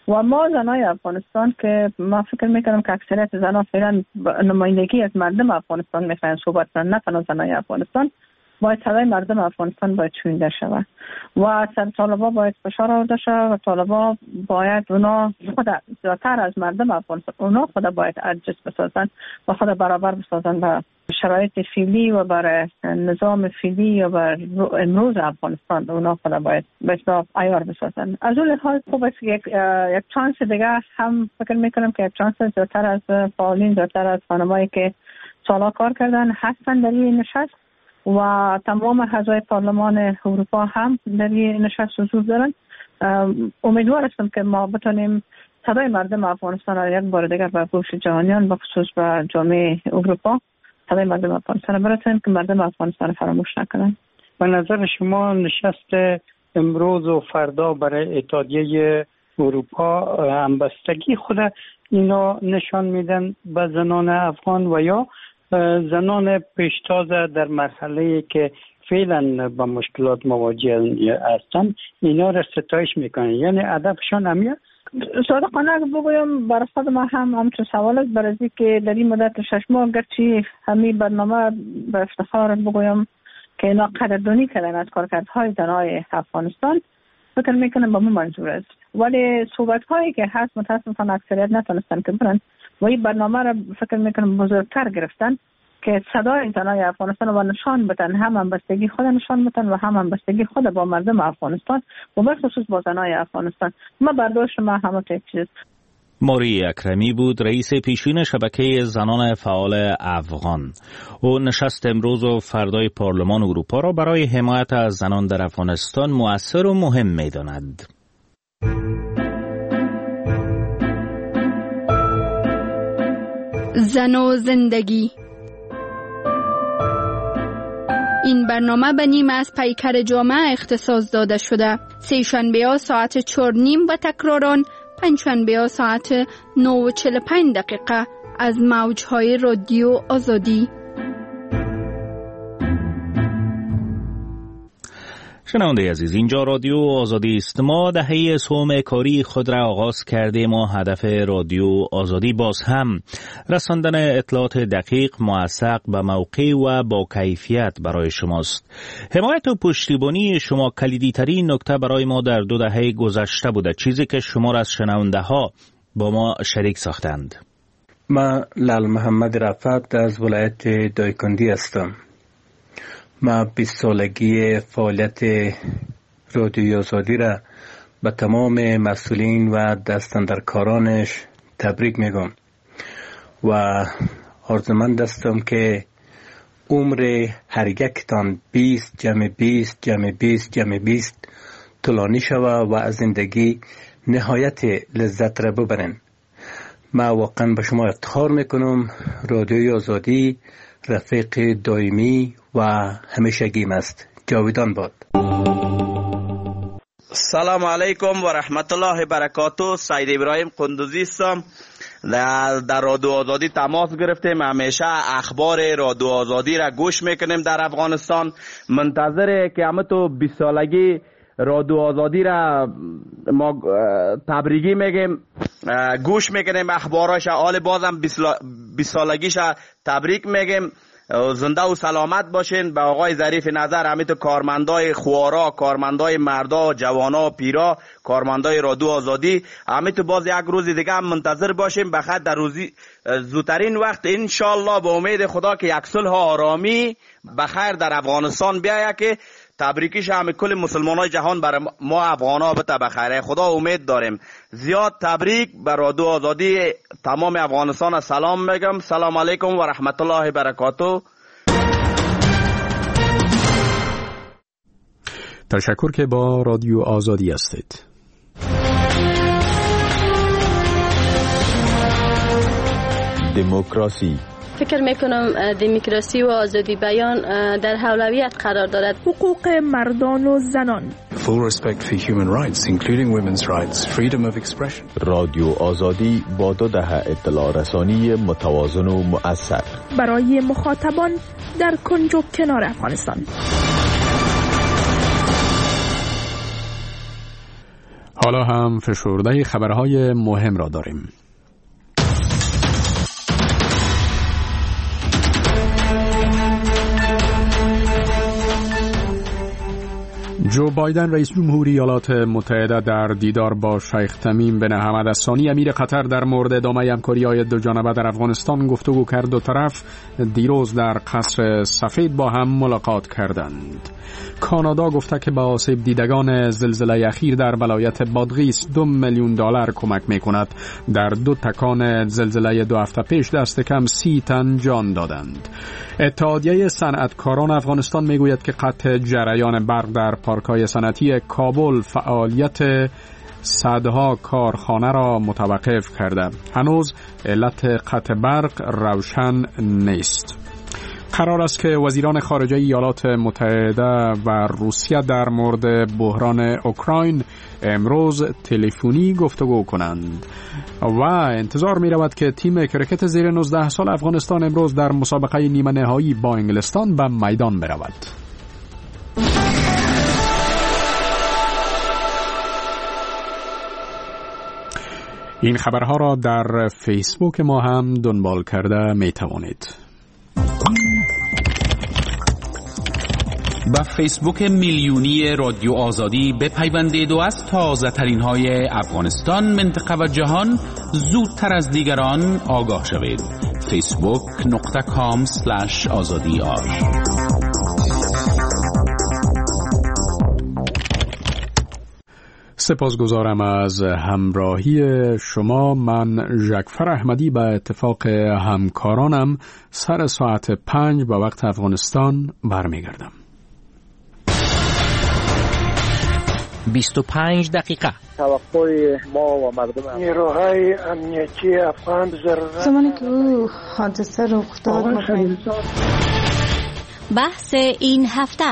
و ما زنای افغانستان که ما فکر میکنم که اکثریت زنها فعلا نمایندگی از مردم افغانستان میخواین صحبت کنن، نه تنها زنای افغانستان، باید صدای مردم افغانستان باید شنیده شود و سر طالبا باید فشار آورده شود و طالبا باید اونا خود زیادتر از مردم افغانستان اونا خود باید ادجست بسازن و خود برابر بسازن به شرایط فعلی و بر نظام فعلی و بر امروز افغانستان اونا خود باید بسیار عیار بسازن. از اون لحاظ خوب است یک یک چانس دیگه هم فکر میکنم که یک چانس زیادتر از فعالین، زیادتر از خانمایی که سالا کار کردن هستن در این نشست و تمام اعضای پارلمان اروپا هم در این نشست حضور دارن. امیدوار هستم که ما بتونیم صدای مردم افغانستان را یک بار دیگر به گوش جهانیان بخصوص به جامعه اروپا صدای مردم افغانستان برسونیم که مردم افغانستان فراموش نکنن.
به نظر شما نشست امروز و فردا برای اتحادیه اروپا همبستگی خود اینا نشان میدن به زنان افغان و یا زنان پیشتاز در مرحله که فعلا با مشکلات مواجه هستند اینا را ستایش میکنن، یعنی هدفشان همین است؟
صادقانه بگویم برای خود ما هم همچون سوال است، برای از که در این مدت شش ماه گرچه همین برنامه به افتخار بگویم که اینا قدردانی کردن از کارکردهای زنای افغانستان، فکر میکنم با من منظور است، ولی صحبت هایی که هست متاسفانه اکثریت نتونستن که برن و این برنامه را فکر میکنم بزرگتر گرفتن که صدای زنای افغانستان و نشان بدن، هم همبستگی خود نشان بدن و هم همبستگی خود با مردم افغانستان و به خصوص با زنای افغانستان. ما برداشت ما همه تا چیز.
ماری اکرمی بود رئیس پیشین شبکه زنان فعال افغان. او نشست امروز و فردای پارلمان اروپا را برای حمایت از زنان در افغانستان مؤثر و مهم می‌داند.
زن و زندگی. این برنامه به نیم از پیکر جامعه اختصاص داده شده. سه شنبه ها ساعت چهار نیم و تکراران پنج شنبه ها ساعت نه و چهل و پنج دقیقه از موجهای رادیو آزادی.
شنونده عزیز، اینجا رادیو آزادی است. ما دهه سوم کاری خود را آغاز کردیم و هدف رادیو آزادی باز هم رساندن اطلاعات دقیق، موثق، به موقع و با کیفیت برای شماست. حمایت و پشتیبانی شما کلیدی ترین نکته برای ما در دو دهه گذشته بوده، چیزی که شما را از شنونده ها با ما شریک ساختند.
من لال محمد رفعت از ولایت دایکندی هستم. ما بیست سالگی فعالیت رادیو آزادی را به تمام مسئولین و دستاندرکارانش تبریک میگم و آرزومند هستم که عمر هر یکتان بیست جمع بیست جمع بیست جمع بیست طولانی شود و از زندگی نهایت لذت را ببرن. ما واقعا به شما افتخار میکنم. رادیو آزادی رفیق دائمی و همیشگیم است. جاویدان باد.
سلام علیکم و رحمت الله برکاته. سید ابراهیم قندوزی هستم. در رادیو آزادی تماس گرفتیم. همیشه اخبار رادیو آزادی را گوش میکنیم در افغانستان. منتظره که همه تو بیست سالگی رادیو آزادی را ما تبریکی میگیم، گوش میکنیم اخباراش. حال بازم بیست سالگیش تبریک میگیم. زنده و سلامت باشین. به آقای ظریف نظر، همیت کارمندای خوارا، کارمندای مردا، جوانا، پیرا، کارمندای رادیو آزادی، همیت باز یک روز دیگه هم منتظر باشیم. بخاطر در روزی زودترین وقت انشالله به امید خدا که یک صلح آرامی بخیر در افغانستان بیاید که تبریکیش همه کل مسلمانای جهان برای ما افغانا بته بخیره. خدا امید داریم. زیاد تبریک بر رادیو آزادی تمام افغانستان. سلام میگم. سلام علیکم و رحمت الله برکاته.
تشکر که با رادیو آزادی هستید.
دموکراسی.
فکر میکنم دموکراسی و آزادی بیان در اولویت قرار دارد.
حقوق مردان و زنان.
Full respect for human rights, including women's rights, freedom of expression. رادیو آزادی با دو دهه اطلاع رسانی متوازن و مؤثر
برای مخاطبان در کنج و کنار افغانستان.
حالا هم فشرده خبرهای مهم را داریم. جو بایدن رئیس جمهوری ایالات متحده در دیدار با شیخ تمیم بن حمد الثانی امیر قطر در مورد ادامه همکاری‌های دوجانبه در افغانستان گفتگو کرد. دو طرف دیروز در قصر سفید با هم ملاقات کردند. کانادا گفته که با آسیب دیدگان زلزله اخیر در ولایت بادغیس دو میلیون دلار کمک می‌کند. در دو تکان زلزله دو هفته پیش دست کم سی تن جان دادند. اتحادیه صنعتکاران افغانستان میگوید که قطع جریان برق در پارک‌های صنعتی کابل فعالیت صدها کارخانه را متوقف کرده. هنوز علت قطع برق روشن نیست. قرار است که وزیران خارجه ایالات متحده و روسیه در مورد بحران اوکراین امروز تلفنی گفتگو کنند و انتظار می رود که تیم کرکت زیر نوزده سال افغانستان امروز در مسابقه نیمه نهایی با انگلستان به میدان برود. این خبرها را در فیسبوک ما هم دنبال کرده می توانید.
با فیسبوک میلیونی رادیو آزادی بپیوندید و از تازه ترین های افغانستان، منطقه و جهان زودتر از دیگران آگاه شوید. فیسبوک نقطه کام سلش آزادی آر.
سپاسگزارم از همراهی شما. من ژکفر احمدی به اتفاق همکارانم سر ساعت پنج به وقت افغانستان برمیگردم.
بیست و پنج دقیقه.
توقع ما و مردم
نیروهای امنیتی افغان ضرورت
زمانی که او حادثه رخ داد.
بحث این هفته.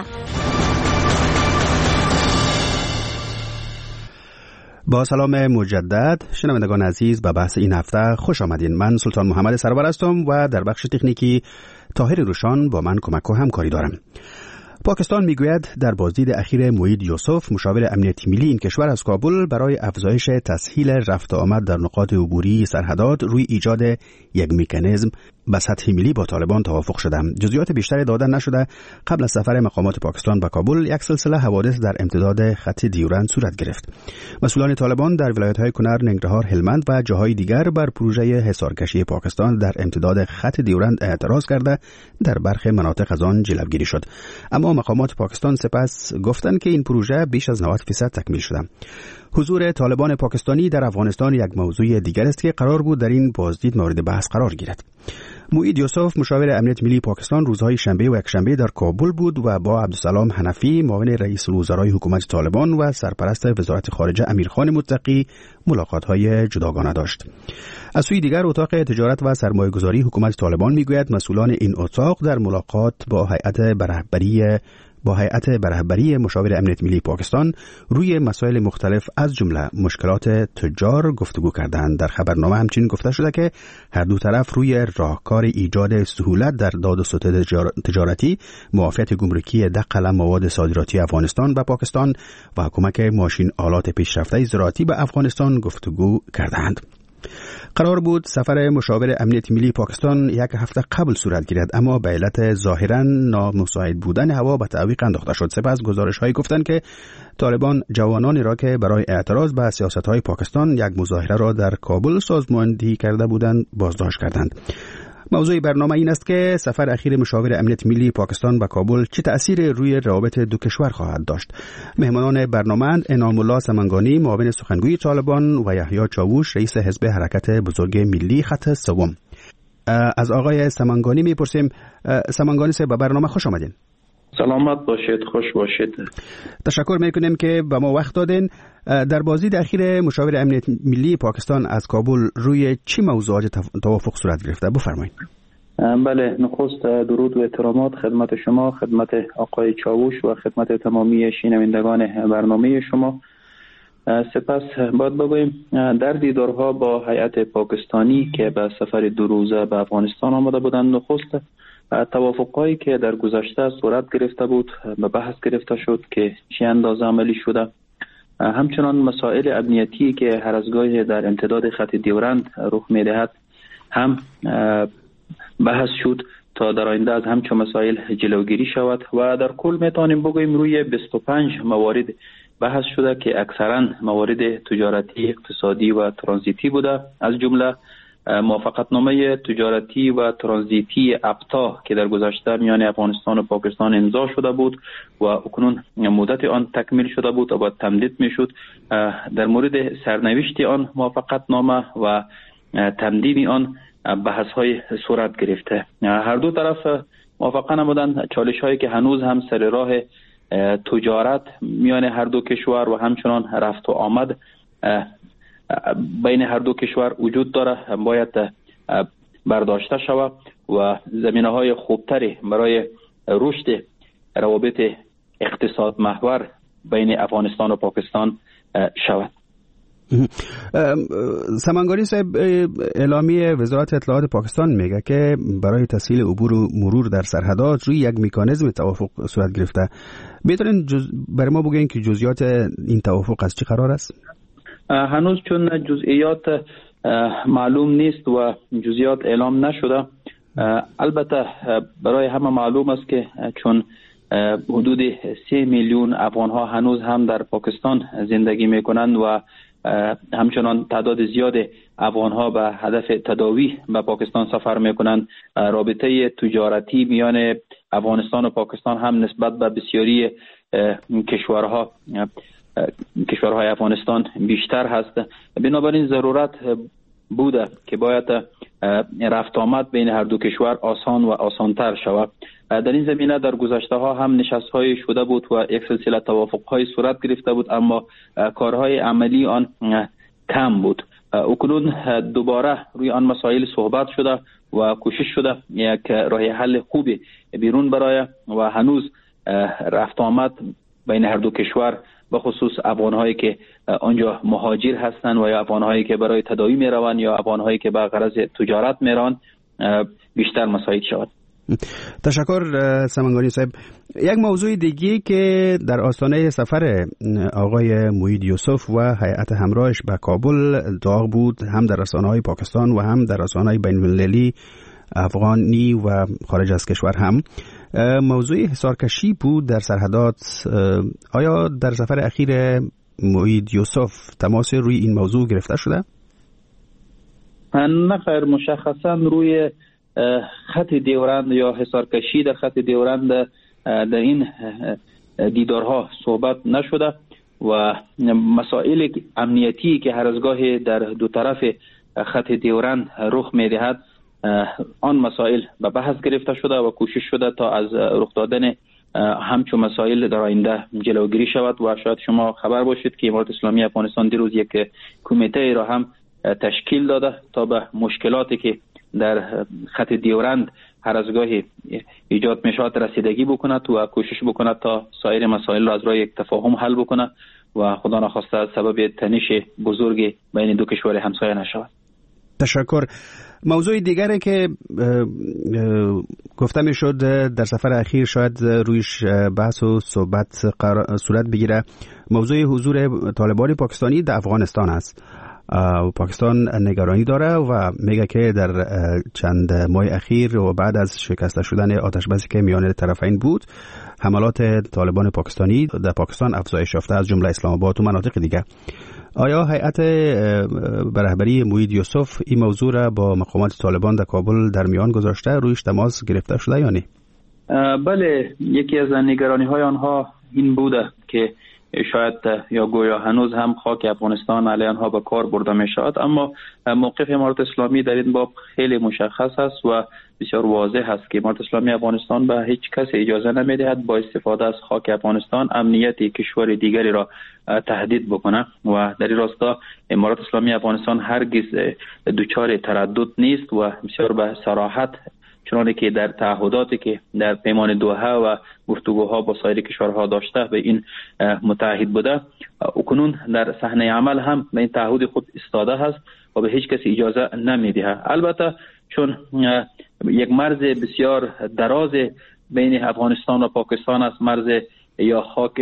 با سلام مجدد شنوندگان عزیز، به بحث این هفته خوش آمدین. من سلطان محمد سرور هستم و در بخش تکنیکی طاهر روشان با من کمک و همکاری دارم. پاکستان میگوید در بازدید اخیر موید یوسف مشاور امنیتی ملی این کشور از کابل برای افزایش تسهیل رفت آمد در نقاط عبوری سرحدات روی ایجاد یک مکانیزم به سطح ملی با طالبان توافق شده. جزئیات بیشتری داده نشده. قبل از سفر مقامات پاکستان به کابل یک سلسله حوادث در امتداد خط دیورند صورت گرفت. مسئولان طالبان در ولایت‌های کنر، ننگرهار، هلمند و جاهای دیگر بر پروژه حصارکشی پاکستان در امتداد خط دیورند اعتراض کرده در برخی مناطق از آن جلوگیری شد. اما مقامات پاکستان سپس گفتند که این پروژه بیش از نود درصد تکمیل شده. حضور طالبان پاکستانی در افغانستان یک موضوع دیگر است که قرار بود در این بازدید مورد بحث قرار گیرد. موید یوسف مشاور امنیت ملی پاکستان روزهای شنبه و یکشنبه در کابل بود و با عبدالسلام حنفی معاون رئیس الوزرای حکومت طالبان و سرپرست وزارت خارجه امیرخان متقی ملاقات‌های جداگانه داشت. از سوی دیگر اتاق تجارت و سرمایه‌گذاری حکومت طالبان میگوید مسئولان این اتاق در ملاقات با هیئت رهبری با هیئت رهبری مشاور امنیت ملی پاکستان روی مسائل مختلف از جمله مشکلات تجار گفتگو کردند. در خبرنامه همچنین گفته شده که هر دو طرف روی راهکار ایجاد سهولت در داد و ستد تجارتی، معافیت گمرکی دخل مواد صادراتی افغانستان و پاکستان و کمک ماشین آلات پیشرفته زراعتی به افغانستان گفتگو کردند. قرار بود سفر مشاور امنیت ملی پاکستان یک هفته قبل صورت گیرد، اما به علت ظاهراً نامساعد بودن هوا به تعویق انداخته شد. سپس گزارش‌هایی گفتند که طالبان جوانانی را که برای اعتراض به سیاست‌های پاکستان یک مظاهره را در کابل سازماندهی کرده بودند بازداشت کردند. موضوع برنامه این است که سفر اخیر مشاور امنیت ملی پاکستان به کابل چه تأثیر روی روابط دو کشور خواهد داشت. مهمانان برنامه اند انعام الله سمنگانی معاون سخنگوی طالبان و یحیی چاووش رئیس حزب حرکت بزرگ ملی خط سوم. از آقای سمنگانی میپرسیم. سمنگانی صاحب، به برنامه خوش آمدین.
سلامت باشید، خوش باشید.
تشکر میکنیم که به ما وقت دادین. در بازدید اخیر مشاور امنیت ملی پاکستان از کابل روی چی موضوعات توافق صورت گرفته؟ بفرمایید.
بله، نخست درود و احترامات خدمت شما، خدمت آقای چاووش و خدمت تمامی شنوندگان برنامه شما. سپس باید بگوییم در دیدارها با هیئت پاکستانی که به سفر دو روزه به افغانستان آمده بودند، نخست توافقایی که در گذشته صورت گرفته بود به بحث گرفته شد که چه اندازه عملی شده همچنان مسائل امنیتی که هر از گاهی در امتداد خط دیورند رخ می‌دهد هم بحث شد تا در آینده از همچون مسائل جلوگیری شود و در کل میتونیم بگوییم روی بیست و پنج موارد بحث شده که اکثرا موارد تجارتی، اقتصادی و ترانزیتی بوده. از جمله موافقتنامه تجارتی و ترانزیتی ابتا که در گذشته میان افغانستان و پاکستان امضا شده بود و اکنون مدت آن تکمیل شده بود و باید تمدید میشد. در مورد سرنوشت آن موافقتنامه و تمدید آن بحث های صورت گرفته. هر دو طرف موافقه نمودند چالش هایی که هنوز هم سر راه تجارت میان هر دو کشور و همچنان رفت و آمد بین هر دو کشور وجود داره باید برداشته شود و زمینه های خوبتری برای رشد روابط اقتصاد محور بین افغانستان و پاکستان شود.
سمنگانی صاحب، اعلامیه وزارت اطلاعات پاکستان میگه که برای تسهیل عبور و مرور در سرحدات روی یک مکانیزم توافق صورت گرفته. میتونین جز... برای ما بگین که جزئیات این توافق از چی قرار است؟
هنوز چون جزئیات معلوم نیست و جزئیات اعلام نشده. البته برای همه معلوم است که چون حدود سه میلیون افغان ها هنوز هم در پاکستان زندگی میکنند و همچنان تعداد زیاد افغان ها به هدف تداوی به پاکستان سفر میکنند، رابطه تجارتی میان افغانستان و پاکستان هم نسبت به بسیاری کشورها کشورهای افغانستان بیشتر هست. بنابراین ضرورت بوده که باید رفت آمد بین هر دو کشور آسان و آسانتر شود. در این زمینه در گذشته ها هم نشست های شده بود و یک سلسله توافق های صورت گرفته بود، اما کارهای عملی آن کم بود. اکنون دوباره روی آن مسائل صحبت شده و کوشش شده یک راه حل خوبی بیرون برای و هنوز رفت آمد بین هر دو کشور به خصوص افغان‌هایی که آنجا مهاجر هستند و یا افغان‌هایی که برای تداوی می‌روند یا افغان‌هایی که به غرض تجارت می‌روند بیشتر مساعد شود.
تشکر سمنگانی صاحب. یک موضوع دیگه که در آستانه سفر آقای موید یوسف و هیئت همراهش به کابل داغ بود، هم در رسانه‌های پاکستان و هم در رسانه‌های بین‌المللی افغانی و خارج از کشور هم، موضوع حصارکشی بود در سرحدات. آیا در سفر اخیر موید یوسف تماس روی این موضوع گرفته شده؟
نه خیر، مشخصا روی خط دیورند یا حصارکشی در خط دیورند در این دیدارها صحبت نشده و مسائل امنیتی که هر از گاهی در دو طرف خط دیورند رخ می‌دهد آن مسائل به بحث گرفته شده و کوشش شده تا از رخ دادن همچون مسائل در آینده جلوگیری شود. و شاید شما خبر باشید که امارت اسلامی افغانستان دیروز یک کمیته را هم تشکیل داده تا به مشکلاتی که در خط دیورند هر از گاهی ایجاد میشود رسیدگی بکند و کوشش بکند تا سایر مسائل را از راه یک تفاهم حل بکند و خدا نخواسته سبب تنش بزرگی بین دو کشور همسایه نشود.
تشکر. موضوع دیگری که گفته می شد در سفر اخیر شاید رویش بحث و صحبت صورت بگیره، موضوع حضور طالبان پاکستانی در افغانستان است. پاکستان نگرانی داره و میگه که در چند ماه اخیر و بعد از شکسته شدن آتش بسی که میان طرفین بود، حملات طالبان پاکستانی در پاکستان افزایش یافته از جمله اسلام آباد و مناطق دیگه. آیا هیئت به رهبری موید یوسف این موضوع را با مقامات طالبان در کابل در میان گذاشته، رویش تماس گرفته شده یا نه؟
بله، یکی از نگرانی های آنها این بوده که شاید یا گویا هنوز هم خاک افغانستان علیه آنها به کار برده می شود، اما موقف امارت اسلامی در این باب خیلی مشخص است و بسیار واضح است که امارت اسلامی افغانستان به هیچ کس اجازه نمی دهد با استفاده از خاک افغانستان امنیت کشور دیگری را تهدید بکنه و در این راستا امارت اسلامی افغانستان هرگز دچار تردد نیست و بسیار به صراحت، چنانه که در تعهداتی که در پیمان دوحه و گفتگوها با سایر کشورها داشته به این متعهد بوده، اکنون در صحنه عمل هم به این تعهد خود ایستاده است و به هیچ کسی اجازه نمیده. البته چون یک مرز بسیار دراز بین افغانستان و پاکستان است، مرز یا خاک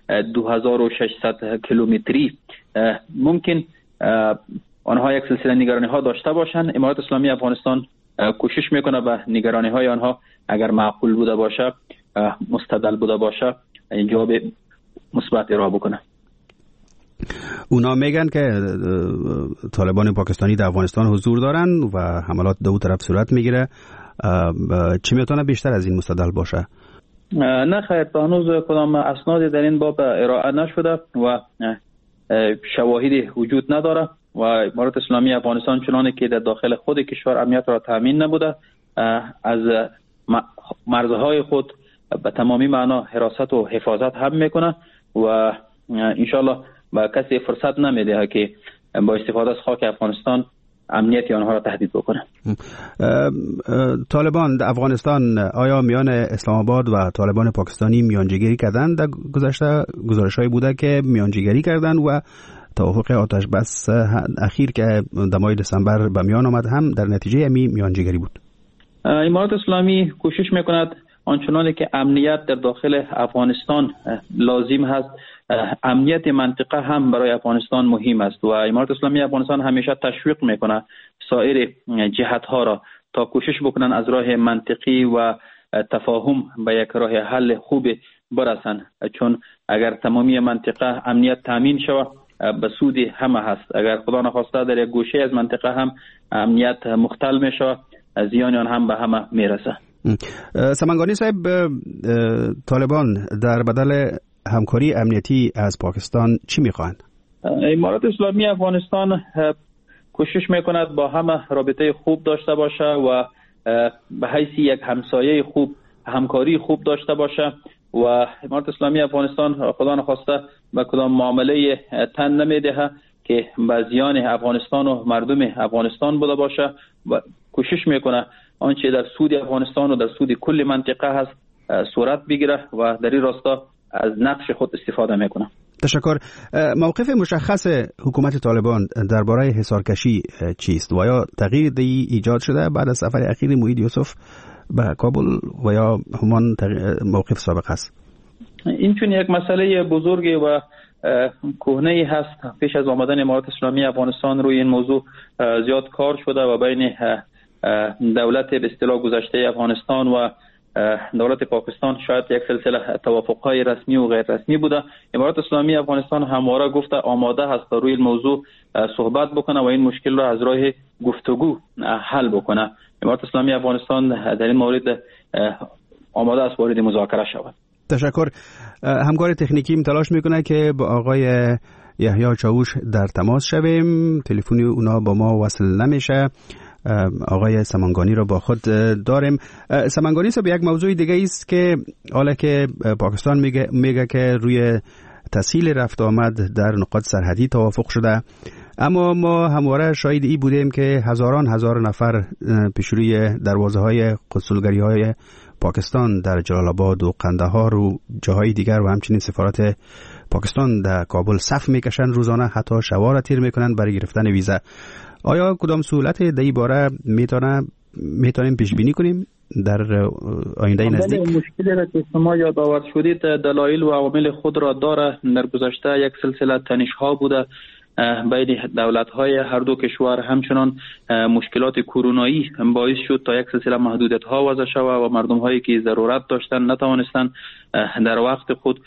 دو هزار و ششصد کیلومتری. ممکن آنها یک سلسله نگرانی ها داشته باشند. امارات اسلامی افغانستان کوشش میکنه به نگرانی های آنها اگر معقول بوده باشه، مستدل بوده باشه، جواب مثبت ارائه بکنه.
اونا میگن که طالبان پاکستانی در افغانستان حضور دارن و حملات دو طرف صورت میگیره. چی میتونه بیشتر از این مستدل باشه؟
نه خیر، تا هنوز کدام اسنادی در این باب ارائه نشده و شواهدی وجود نداره و امارات اسلامی افغانستان چنانه که در داخل خود کشور امنیت را تامین نبوده، از مرزهای خود به تمامی معنا حراست و حفاظت هم میکنه و انشالله با کسی فرصت نمیده که با استفاده از خاک افغانستان امنیت آنها را تهدید بکنه.
طالبان در افغانستان آیا میان اسلام آباد و طالبان پاکستانی میانجیگری کردن؟ در گذشته گزارش‌هایی بوده که میانجیگری کردن و توافق آتش بس اخیر که در ماه دسامبر به میان آمد هم در نتیجه امی میانجیگری بود.
امارات اسلامی کوشش میکند آنچنانی که امنیت در داخل افغانستان لازم هست، امنیت منطقه هم برای افغانستان مهم است و امارات اسلامی افغانستان همیشه تشویق میکنه سایر جهت ها را تا کوشش بکنن از راه منطقی و تفاهم به یک راه حل خوب برسن، چون اگر تمامی منطقه امنیت تامین شود به سود همه هست. اگر خدا نخواسته در یک گوشه از منطقه هم امنیت مختل می شود، زیان آن هم به همه میرسه.
سمنگانی صاحب، طالبان در بدل همکاری امنیتی از پاکستان چی میخواهند؟
امارات اسلامی افغانستان کوشش میکند با همه رابطه خوب داشته باشه و به حیث یک همسایه خوب همکاری خوب داشته باشه و امارات اسلامی افغانستان خدا نخواسته به کدام معامله تن نمیده که به زیان افغانستان و مردم افغانستان بوده باشه و کوشش میکنه آنچه در سود افغانستان و در سود کل منطقه هست صورت بگیره و در این راستا از نقش خود استفاده میکنه.
تشکر. موقف مشخص حکومت طالبان درباره حصارکشی چیست و یا تغییر دی ایجاد شده بعد از سفر اخیر موحید یوسف به کابل و یا همان موقف سابق است؟
این چون یک مسئله بزرگی و کهنه‌ای هست. پیش از آمدن امارات اسلامی افغانستان روی این موضوع زیاد کار شده و بین دولت به اصطلاح گذشته افغانستان و دولت پاکستان شاید یک سلسله توافق‌های رسمی و غیر رسمی بوده. امارات اسلامی افغانستان همواره گفته آماده هست تا روی این موضوع صحبت بکنه و این مشکل را از راه گفتگو حل بکنه. امارات اسلامی افغانستان در این مورد آماده است وارد مذاکره شود.
تشکر. همکار تکنیکی تلاش میکنه که با آقای یحیی چاوش در تماس شویم، تلفنی اونا با ما وصل نمیشه. آقای سمنگانی را با خود داریم. سمنگانی صاحب، یک موضوع دیگه است که حالا که پاکستان میگه میگه که روی تسهیل رفت آمد در نقاط سرحدی توافق شده، اما ما همواره شاهد ای بودیم که هزاران هزار نفر پیش روی دروازه های قنسولگری های پاکستان در جلال آباد و قندهار و جاهای دیگر و همچنین سفارت پاکستان در کابل صف میکشن روزانه، حتی شبا را تیر میکنن برای گرفتن ویزا. آیا کدام سهولت در این باره میتونه میتونیم پیش بینی کنیم در آینده نزدیک؟
مشکلی را که شما یادآور شدید دلایل و عوامل خود را داره. در گذشته یک سلسله تنش‌ها بوده بین دولت‌های هر دو کشور، همچنان مشکلات کرونایی باعث شد تا یک سلسله محدودیت‌ها وضع شود و مردم‌هایی که ضرورت داشتن نتوانستند در وقت خود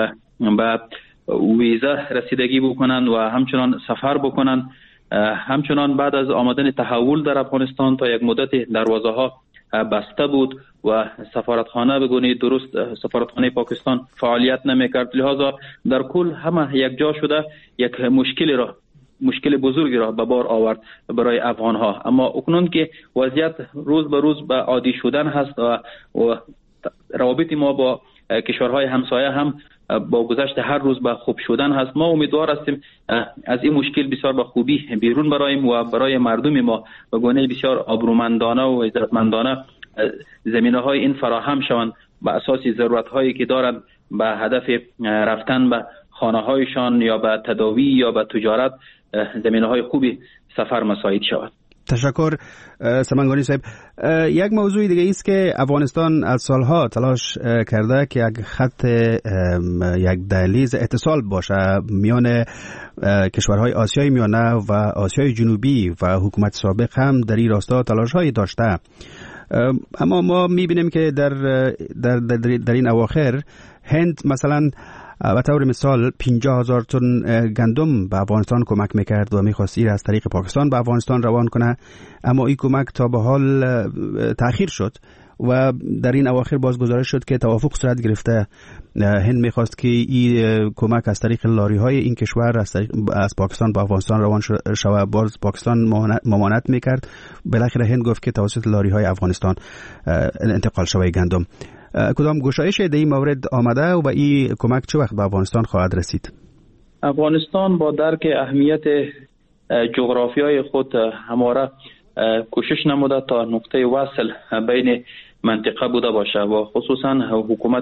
به ویزا رسیدگی بکنند و همچنان سفر بکنند. همچنان بعد از آمدن تحول در افغانستان تا یک مدت دروازه ها بسته بود و سفارتخانه به گونه درست سفارتخانه پاکستان فعالیت نمی‌کرد. لذا در کل همه یک جا شده یک مشکلی را مشکل بزرگی را به بار آورد برای افغان ها. اما اکنون که وضعیت روز به روز به عادی شدن هست و, و روابط ما با کشورهای همسایه هم با گذشت هر روز به خوب شدن هست، ما امیدوار هستیم از این مشکل بسیار به خوبی بیرون برایم و برای مردم ما به گونه بسیار آبرومندانه و عزتمندانه زمینه‌های این فراهم شوند به اساس ضرورت‌هایی که دارند به هدف رفتن به خانه‌هایشان یا به تداوی یا به تجارت زمینه‌های خوبی سفر مساعد شود.
تشکر سمنگانی صاحب. یک موضوع دیگه است که افغانستان از سالها تلاش کرده که یک خط یک دهلیز اتصال باشه میان کشورهای آسیای میانه و آسیای جنوبی و حکومت سابق هم در این راستا تلاش‌هایی داشته، اما ما می‌بینیم که در در در, در این اواخر هند مثلا به طور مثال پنجاه هزار تن گندم به افغانستان کمک میکرد و میخواست این از طریق پاکستان به افغانستان روان کنه، اما این کمک تا به حال تأخیر شد و در این اواخر باز گزارش شد که توافق صورت گرفته. هند میخواست که این کمک از طریق لاری های این کشور از, از پاکستان به افغانستان روان شود. باز پاکستان ممانعت میکرد، بالاخره هند گفت که توسط لاری های افغانستان انتقال شود گندم. کدام گشایش در این مورد آمده و این کمک چه وقت به افغانستان خواهد رسید؟
افغانستان با درک اهمیت جغرافیای خود همواره کوشش نموده تا نقطه وصل بین منطقه بوده باشه و خصوصا حکومت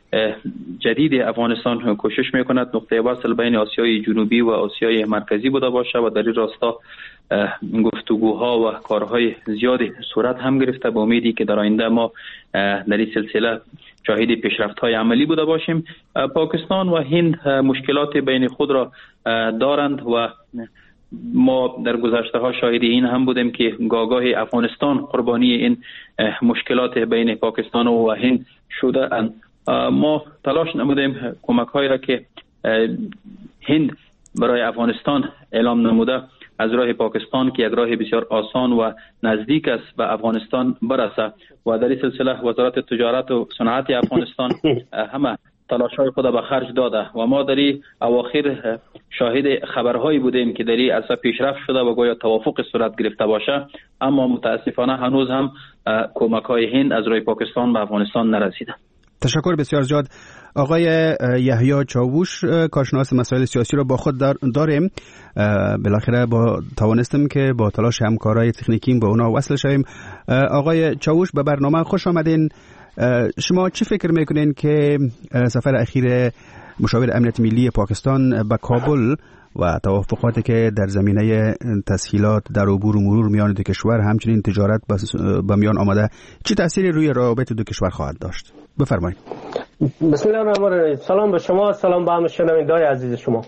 جدید افغانستان کوشش میکند نقطه وصل بین آسیای جنوبی و آسیای مرکزی بوده باشه و در این راستا گفتگوها و کارهای زیادی صورت هم گرفته با امیدی که در آینده ما در این سلسله شاهد پیشرفت‌های عملی بوده باشیم. پاکستان و هند مشکلات بین خود را دارند و ما در گذشته ها شاهد این هم بودیم که گاگاهی افغانستان قربانی این مشکلات بین پاکستان و هند شده اند. ما تلاش نمودیم کمک هایی را که هند برای افغانستان اعلام نموده از راه پاکستان که یک راه بسیار آسان و نزدیک است به افغانستان برسه و در این سلسله وزارت تجارت و صنعت افغانستان همه تلاش‌های خود به خرج داده و ما در این اواخر شاهد خبرهایی بودیم که در این عرصه پیشرفت شده و گویا توافق صورت گرفته باشه، اما متاسفانه هنوز هم کمک‌های هند از راه پاکستان به افغانستان نرسیده.
تشکر بسیار زیاد. آقای یحیی چاووش، کارشناس مسائل سیاسی را با خود داریم. بالاخره با توانستیم که با تلاش همکارای تکنیکی به اونا وصل شویم. آقای چاووش به برنامه خوش آمدین. شما چی فکر میکنین که سفر اخیر مشاور امنیت ملی پاکستان به کابل و توافقاتی که در زمینه تسهیلات در عبور و مرور میان دو کشور همچنین تجارت به میان آمده چی تأثیری روی روابط دو کشور خواهد داشت؟ بفرمایید.
بسم الله الرحمن الرحیم. سلام به شما، سلام به همه شنوندگان عزیز شما.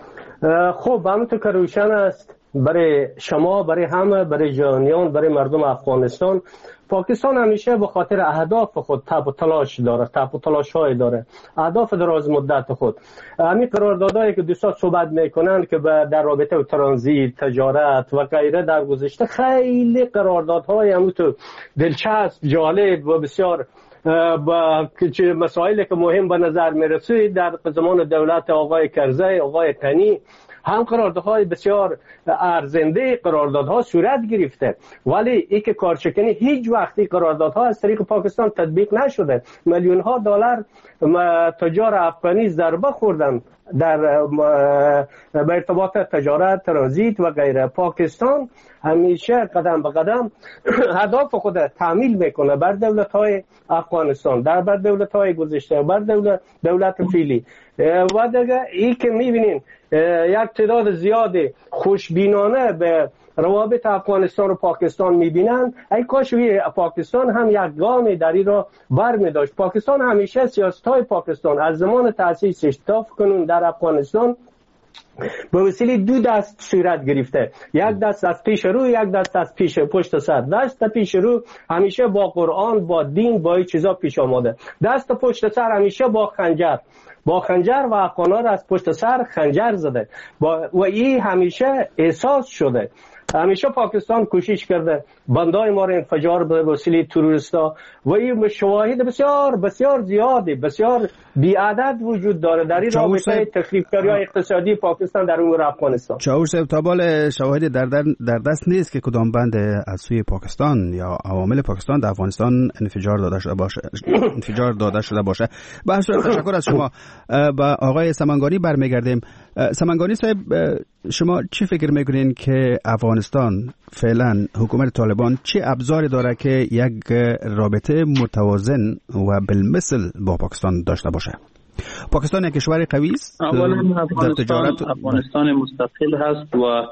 خب همونطور که روشن است برای شما، برای همه، برای جهانیان، برای مردم افغانستان، پاکستان همیشه به خاطر اهداف خود تب و تلاش داره، تب و تلاش های داره، اهداف دراز مدت خود. همین قراردادهایی که دوستان صحبت میکنن که در رابطه با ترانزیت، تجارت و غیره در گذشته خیلی قراردادهای همونطور دلچسب، جالب و بسیار با مسائلی که مهم به نظر میرسید در زمان دولت آقای کرزی، آقای غنی هم قراردادهای بسیار ارزنده قراردادها صورت گرفته، ولی ای که کارشکنی هیچ وقتی قراردادها از طریق پاکستان تطبیق نشده. میلیون ها دلار تجار افغانی ضربه خوردن در به ارتباط تجارت، ترانزیت و غیره. پاکستان همیشه قدم به قدم اهداف خود تعمیل میکنه بر دولت های افغانستان، در بر دولت های گذشته، بر دولت دولت فعلی. و دیگه ای که میبینین یک تعداد زیادی خوشبینانه به روابط افغانستان و پاکستان میبینند، ای کاش پاکستان هم یک گامی در این را بر می داشت. پاکستان همیشه سیاست های پاکستان از زمان تأسیسش تا کنون در افغانستان به وسیله دو دست صورت گرفته، یک دست از پیش رو، یک دست از پیش پشت سر. دست پیش رو همیشه با قرآن، با دین، با این چیزا پیش آمده. دست پشت سر همیشه با خنجر، با خنجر و افغانا را از پشت سر خنجر زده با و این همیشه احساس شده. همیشه پاکستان کوشش کرده بندای ما را انفجار به وسیله تروریستا و این شواهد بسیار بسیار زیاده، بسیار بی‌عدد وجود داره در این رابطه تخریبکاری اقتصادی پاکستان در امور افغانستان.
چاوش صاحب، تا بال شواهد در, در در دست نیست که کدام بند از سوی پاکستان یا عوامل پاکستان در افغانستان انفجار داده شده باشه انفجار داده شده باشه. به هر صورت تشکر از شما. با آقای سمنگانی برمیگردیم. سمنگانی صاحب، شما چی فکر میکنین که افغانستان فعلا حکومت طالبان چه ابزاری داره که یک رابطه متوازن و بالمثل با پاکستان داشته باشه؟ پاکستان یک کشور قوی است
در تجارت، افغانستان مستقل هست و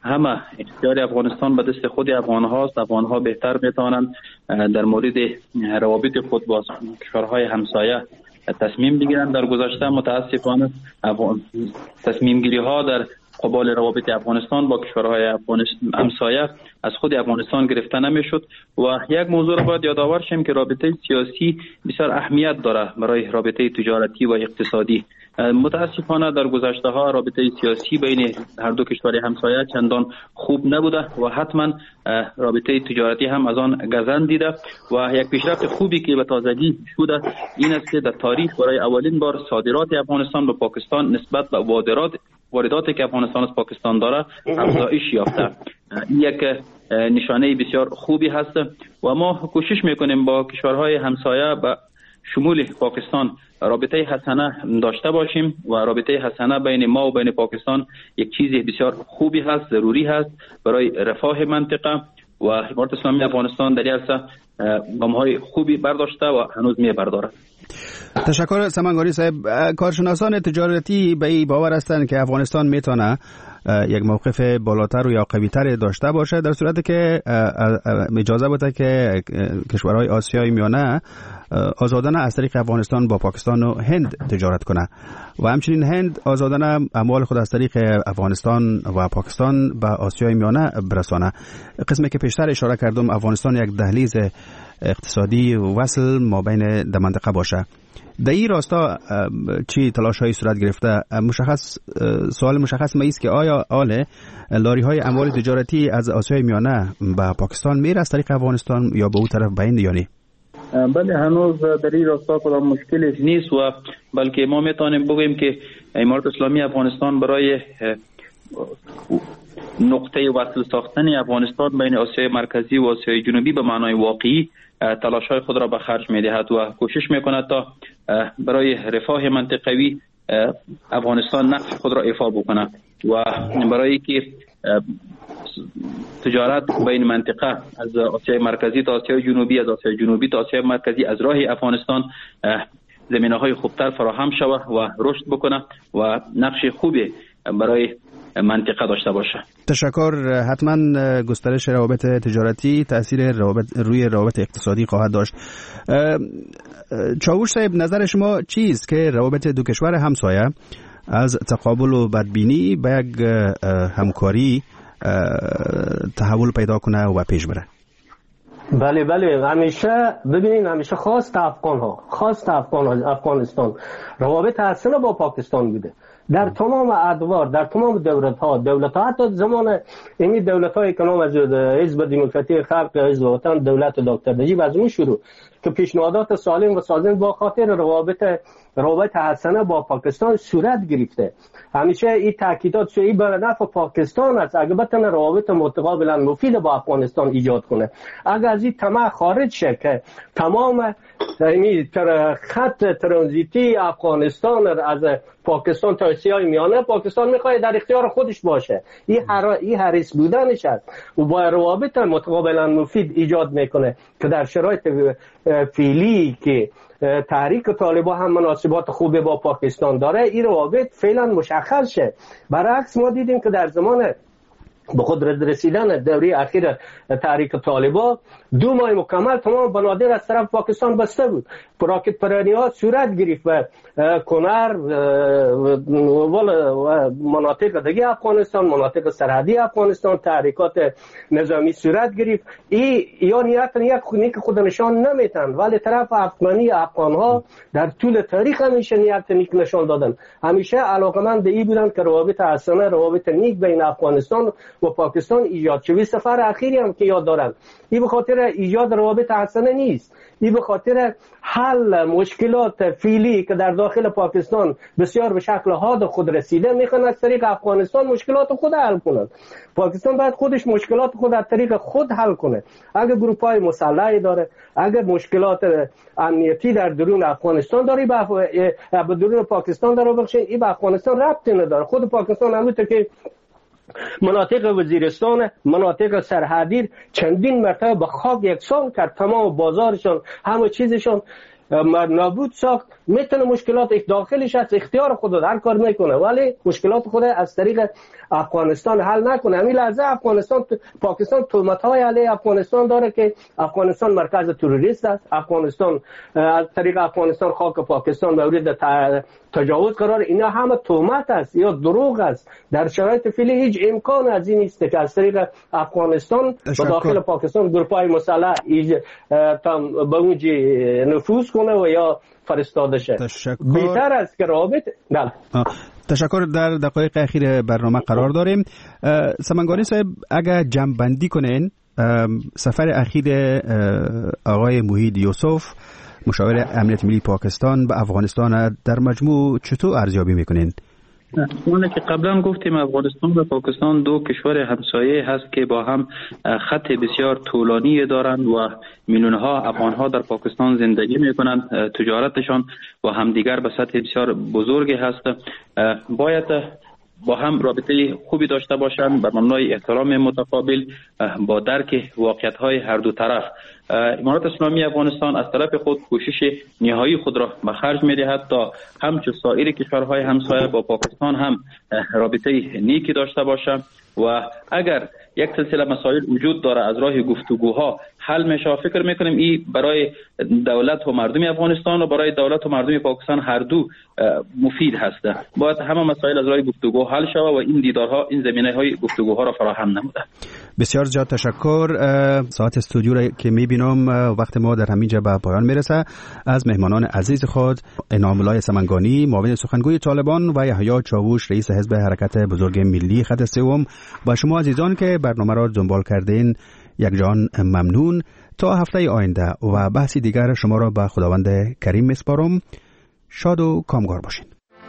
همه اختیار افغانستان به دست خود افغان هاست. افغان ها بهتر میتوانند در مورد روابط خود با کشورهای همسایه تصمیم بگیرند. در گذشته متاسفانه تصمیم گیری ها در قبال روابط افغانستان با کشورهای همسایه از خود افغانستان گرفته نمیشد. و یک موضوع را باید یادآور شیم که رابطه سیاسی بسیار اهمیت داره برای رابطه تجارتی و اقتصادی. متاسفانه در گذشته ها رابطه سیاسی بین هر دو کشور همسایه چندان خوب نبوده و حتما رابطه تجارتی هم از آن گزند دیده. و یک پیشرفت خوبی که به تازگی شده این است که در تاریخ برای اولین بار صادرات افغانستان به پاکستان نسبت به واردات وارداتی که افغانستان از پاکستان داره افزایش یافته. این یک نشانه بسیار خوبی هست و ما کوشش میکنیم با کشورهای همسایه به شمول پاکستان رابطه حسنه داشته باشیم و رابطه حسنه بین ما و بین پاکستان یک چیز بسیار خوبی هست، ضروری هست برای رفاه منطقه و امارت اسلامی افغانستان در این عرصه گام‌های خوبی برداشته و هنوز می‌بردارد.
تشکر سمنگاری صاحب. کارشناسان تجارتی به این باور هستند که افغانستان میتونه یک موقف بالاتر و یا قوی‌تر داشته باشه در صورتی که اجازه بده که کشورهای آسیای میانه آزادانه از طریق افغانستان با پاکستان و هند تجارت کنه و همچنین هند آزادانه اموال خود از طریق افغانستان و پاکستان به آسیای میانه برسانه. قسمی که پیشتر اشاره کردم افغانستان یک دهلیز اقتصادی وصل ما بین در منطقه باشه. در این راستا چی تلاش هایی صورت گرفته؟ مشخص سوال مشخص ما است که آیا آل لاری های اموال تجارتی از آسیای میانه به پاکستان میره از طریق افغانستان یا به اون طرف به هند یا نه؟
بله هنوز در این راستا کدام مشکلی نیست و بلکه ما میتونیم بگوییم که امارت اسلامی افغانستان برای نقطه وصل ساختن افغانستان بین آسیای مرکزی و آسیای جنوبی به معنای واقعی تلاش‌های خود را به خرج می‌دهد و کوشش می‌کند تا برای رفاه منطقوی افغانستان نقش خود را ایفا بکنه و برای که تجارت بین منطقه از آسیای مرکزی تا آسیای جنوبی، از آسیای جنوبی تا آسیای مرکزی از راه افغانستان زمینه‌های خوبتر فراهم شود و رشد بکنه و نقش خوبی برای منطقه داشته باشه.
تشکر. حتما گسترش روابط تجارتی تاثیر روابط روی روابط اقتصادی خواهد داشت. چاوش صاحب نظر شما چیست که روابط دو کشور همسایه از تقابل و بدبینی به یک همکاری تحول پیدا کنه و پیش بره؟
بله بله همیشه ببینید همیشه خواست افغان ها خواست افغان افغانستان روابط حسنه با پاکستان بوده در تمام ادوار، در تمام دولت ها دولت ها حتی زمان این دولت های که نام از حزب دموکراتی خلق، حزب وطن، دولت دکتر نجیب از اون شروع که پیشنهادات سالم و سازنده با خاطر روابط روابط حسنه با پاکستان صورت گرفته. همیشه این تاکیدات سوی بر نفع پاکستان است اگه بتونه روابط متقابلا مفید با افغانستان ایجاد کنه. اگه از این طمع خارج شه که تمام این خط ترانزیتی افغانستان از پاکستان تا آسیای میانه پاکستان میخواد در اختیار خودش باشه، این هر این حریص بودنش است و با روابط متقابلا مفید ایجاد میکنه که در شرایط فعلی که تحریک طالبان هم مناسبات خوبی با پاکستان داره این روابط فعلا مشخص شه. برعکس ما دیدیم که در زمان به قدرت رسیدن دوره اخیر تحریک طالبان دو ماه مکمل تمام بنادر از طرف پاکستان بسته بود. راکت پرانی صورت گرفت و کنر و مناطق دیگه افغانستان، مناطق سرحدی افغانستان تحریکات نظامی صورت گرفت. این یا نیت یک خونی که خود نشان نمیتن ولی طرف افغانی افغان ها در طول تاریخ همیشه نیت نیک نشان دادن، همیشه علاقمند به این بودن که روابط حسنه روابط نیک بین افغانستان و پاکستان ایجاد شد. سفر اخیری هم که یاد دارن این به خاطر ایجاد روابط حسنه نیست، این به خاطر حل مشکلات فعلی که در داخل پاکستان بسیار به شکل حاد خود رسیده میخوان از طریق افغانستان مشکلات خود حل کنند. پاکستان باید خودش مشکلات خود از طریق خود حل کنه. اگر گروپ‌های مسلحی داره، اگر مشکلات امنیتی در درون افغانستان داره به درون پاکستان داره بخشه، این به افغانستان ربطی نداره. خود پاکستان همونطور که مناطق وزیرستان، مناطق سرحدی چندین مرتبه به خاک یکسان کرد، تمام بازارشان همه چیزشان نابود ساخت، میتونه مشکلات داخلش از اختیار خود هر کار میکنه، ولی مشکلات خود از طریق افغانستان حل نکنه. همین لحظه افغانستان پاکستان تهمت‌های علیه افغانستان داره که افغانستان مرکز تروریست است، افغانستان از طریق افغانستان خاک پاکستان مورد تجاوز قرار. اینا همه تهمت است یا دروغ است. در شرایط فعلی هیچ امکان از این نیست که از طریق افغانستان به داخل پاکستان گروه‌های مسلح تا به اونجا نفوذ کنه و یا فرستاده شه. بهتر است که رابط بله.
تشکر. در دقایق اخیر برنامه قرار داریم. سمنگانی صاحب اگر جمع بندی کنین سفر اخیر آقای موحید یوسف مشاور امنیت ملی پاکستان به افغانستان در مجموع چطور ارزیابی میکنین؟
ما که قبلا گفتیم افغانستان و پاکستان دو کشور همسایه هست که با هم خط بسیار طولانی دارند و میلیون‌ها افغان‌ها در پاکستان زندگی میکنند. تجارتشان با همدیگر به سطح بسیار بزرگی هست. باید با هم رابطه خوبی داشته باشند بر مبنای احترام متقابل با درک واقعیت‌های هر دو طرف. امارات اسلامی افغانستان از طرف خود کوشش نهایی خود را به خرج می‌دهد تا همچون سایر کشورهای همسایه با پاکستان هم رابطه نیکی داشته باشند و اگر یک سلسله مسائل وجود داره از راه گفتگوها حل میشه. فکر میکنیم این برای دولت و مردم افغانستان و برای دولت و مردم پاکستان هر دو مفید هست. باید همه مسائل از راه گفتگو حل شود و این دیدارها این زمینه‌های گفتگوها را فراهم نموده.
بسیار زیاد تشکر. ساعت استودیو را که میبینم وقت ما در همینجا به پایان میرسه. از مهمانان عزیز خود انعام الله سمنگانی معاون سخنگوی طالبان و یحیی چاووش رئیس حزب حرکت بزرگ ملی خط سوم و شما عزیزان که برنامه را دنبال کردین یک جان ممنون. تا هفته آینده و بحثی دیگر شما را به خداوند کریم میسپارم. شاد و کامگار باشین.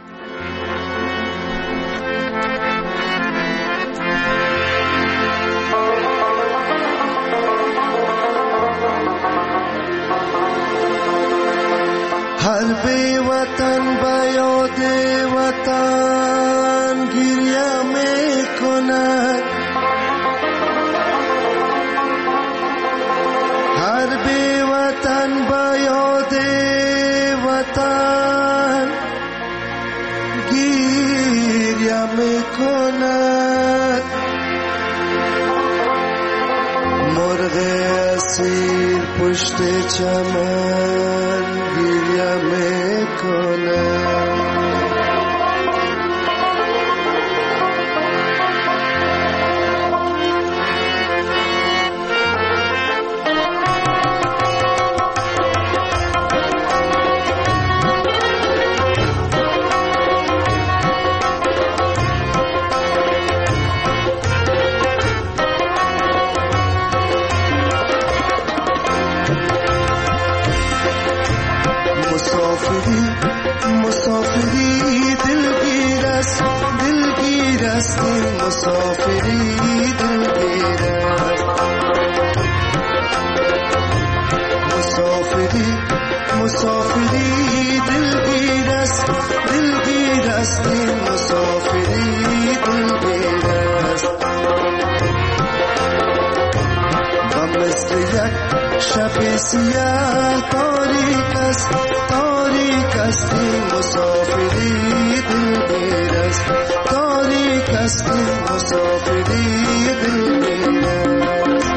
هر بی وطن به یاد وطن گریه می کند، هر بی وطن به یاد وطن گریه می کند. مرغ اسیر پشت چمن گریه می کند. مسافری دلگیر است، دلگیر است این مسافری دلگیر است. مسافری مسافری دلگیر است، دلگیر است این مسافری دلگیر است. و مثل یک شب سیاه تاریک است، تاریک است این مسافری دلگیر است، تاریک است این مسافری دلگیر است.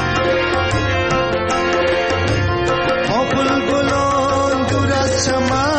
Chama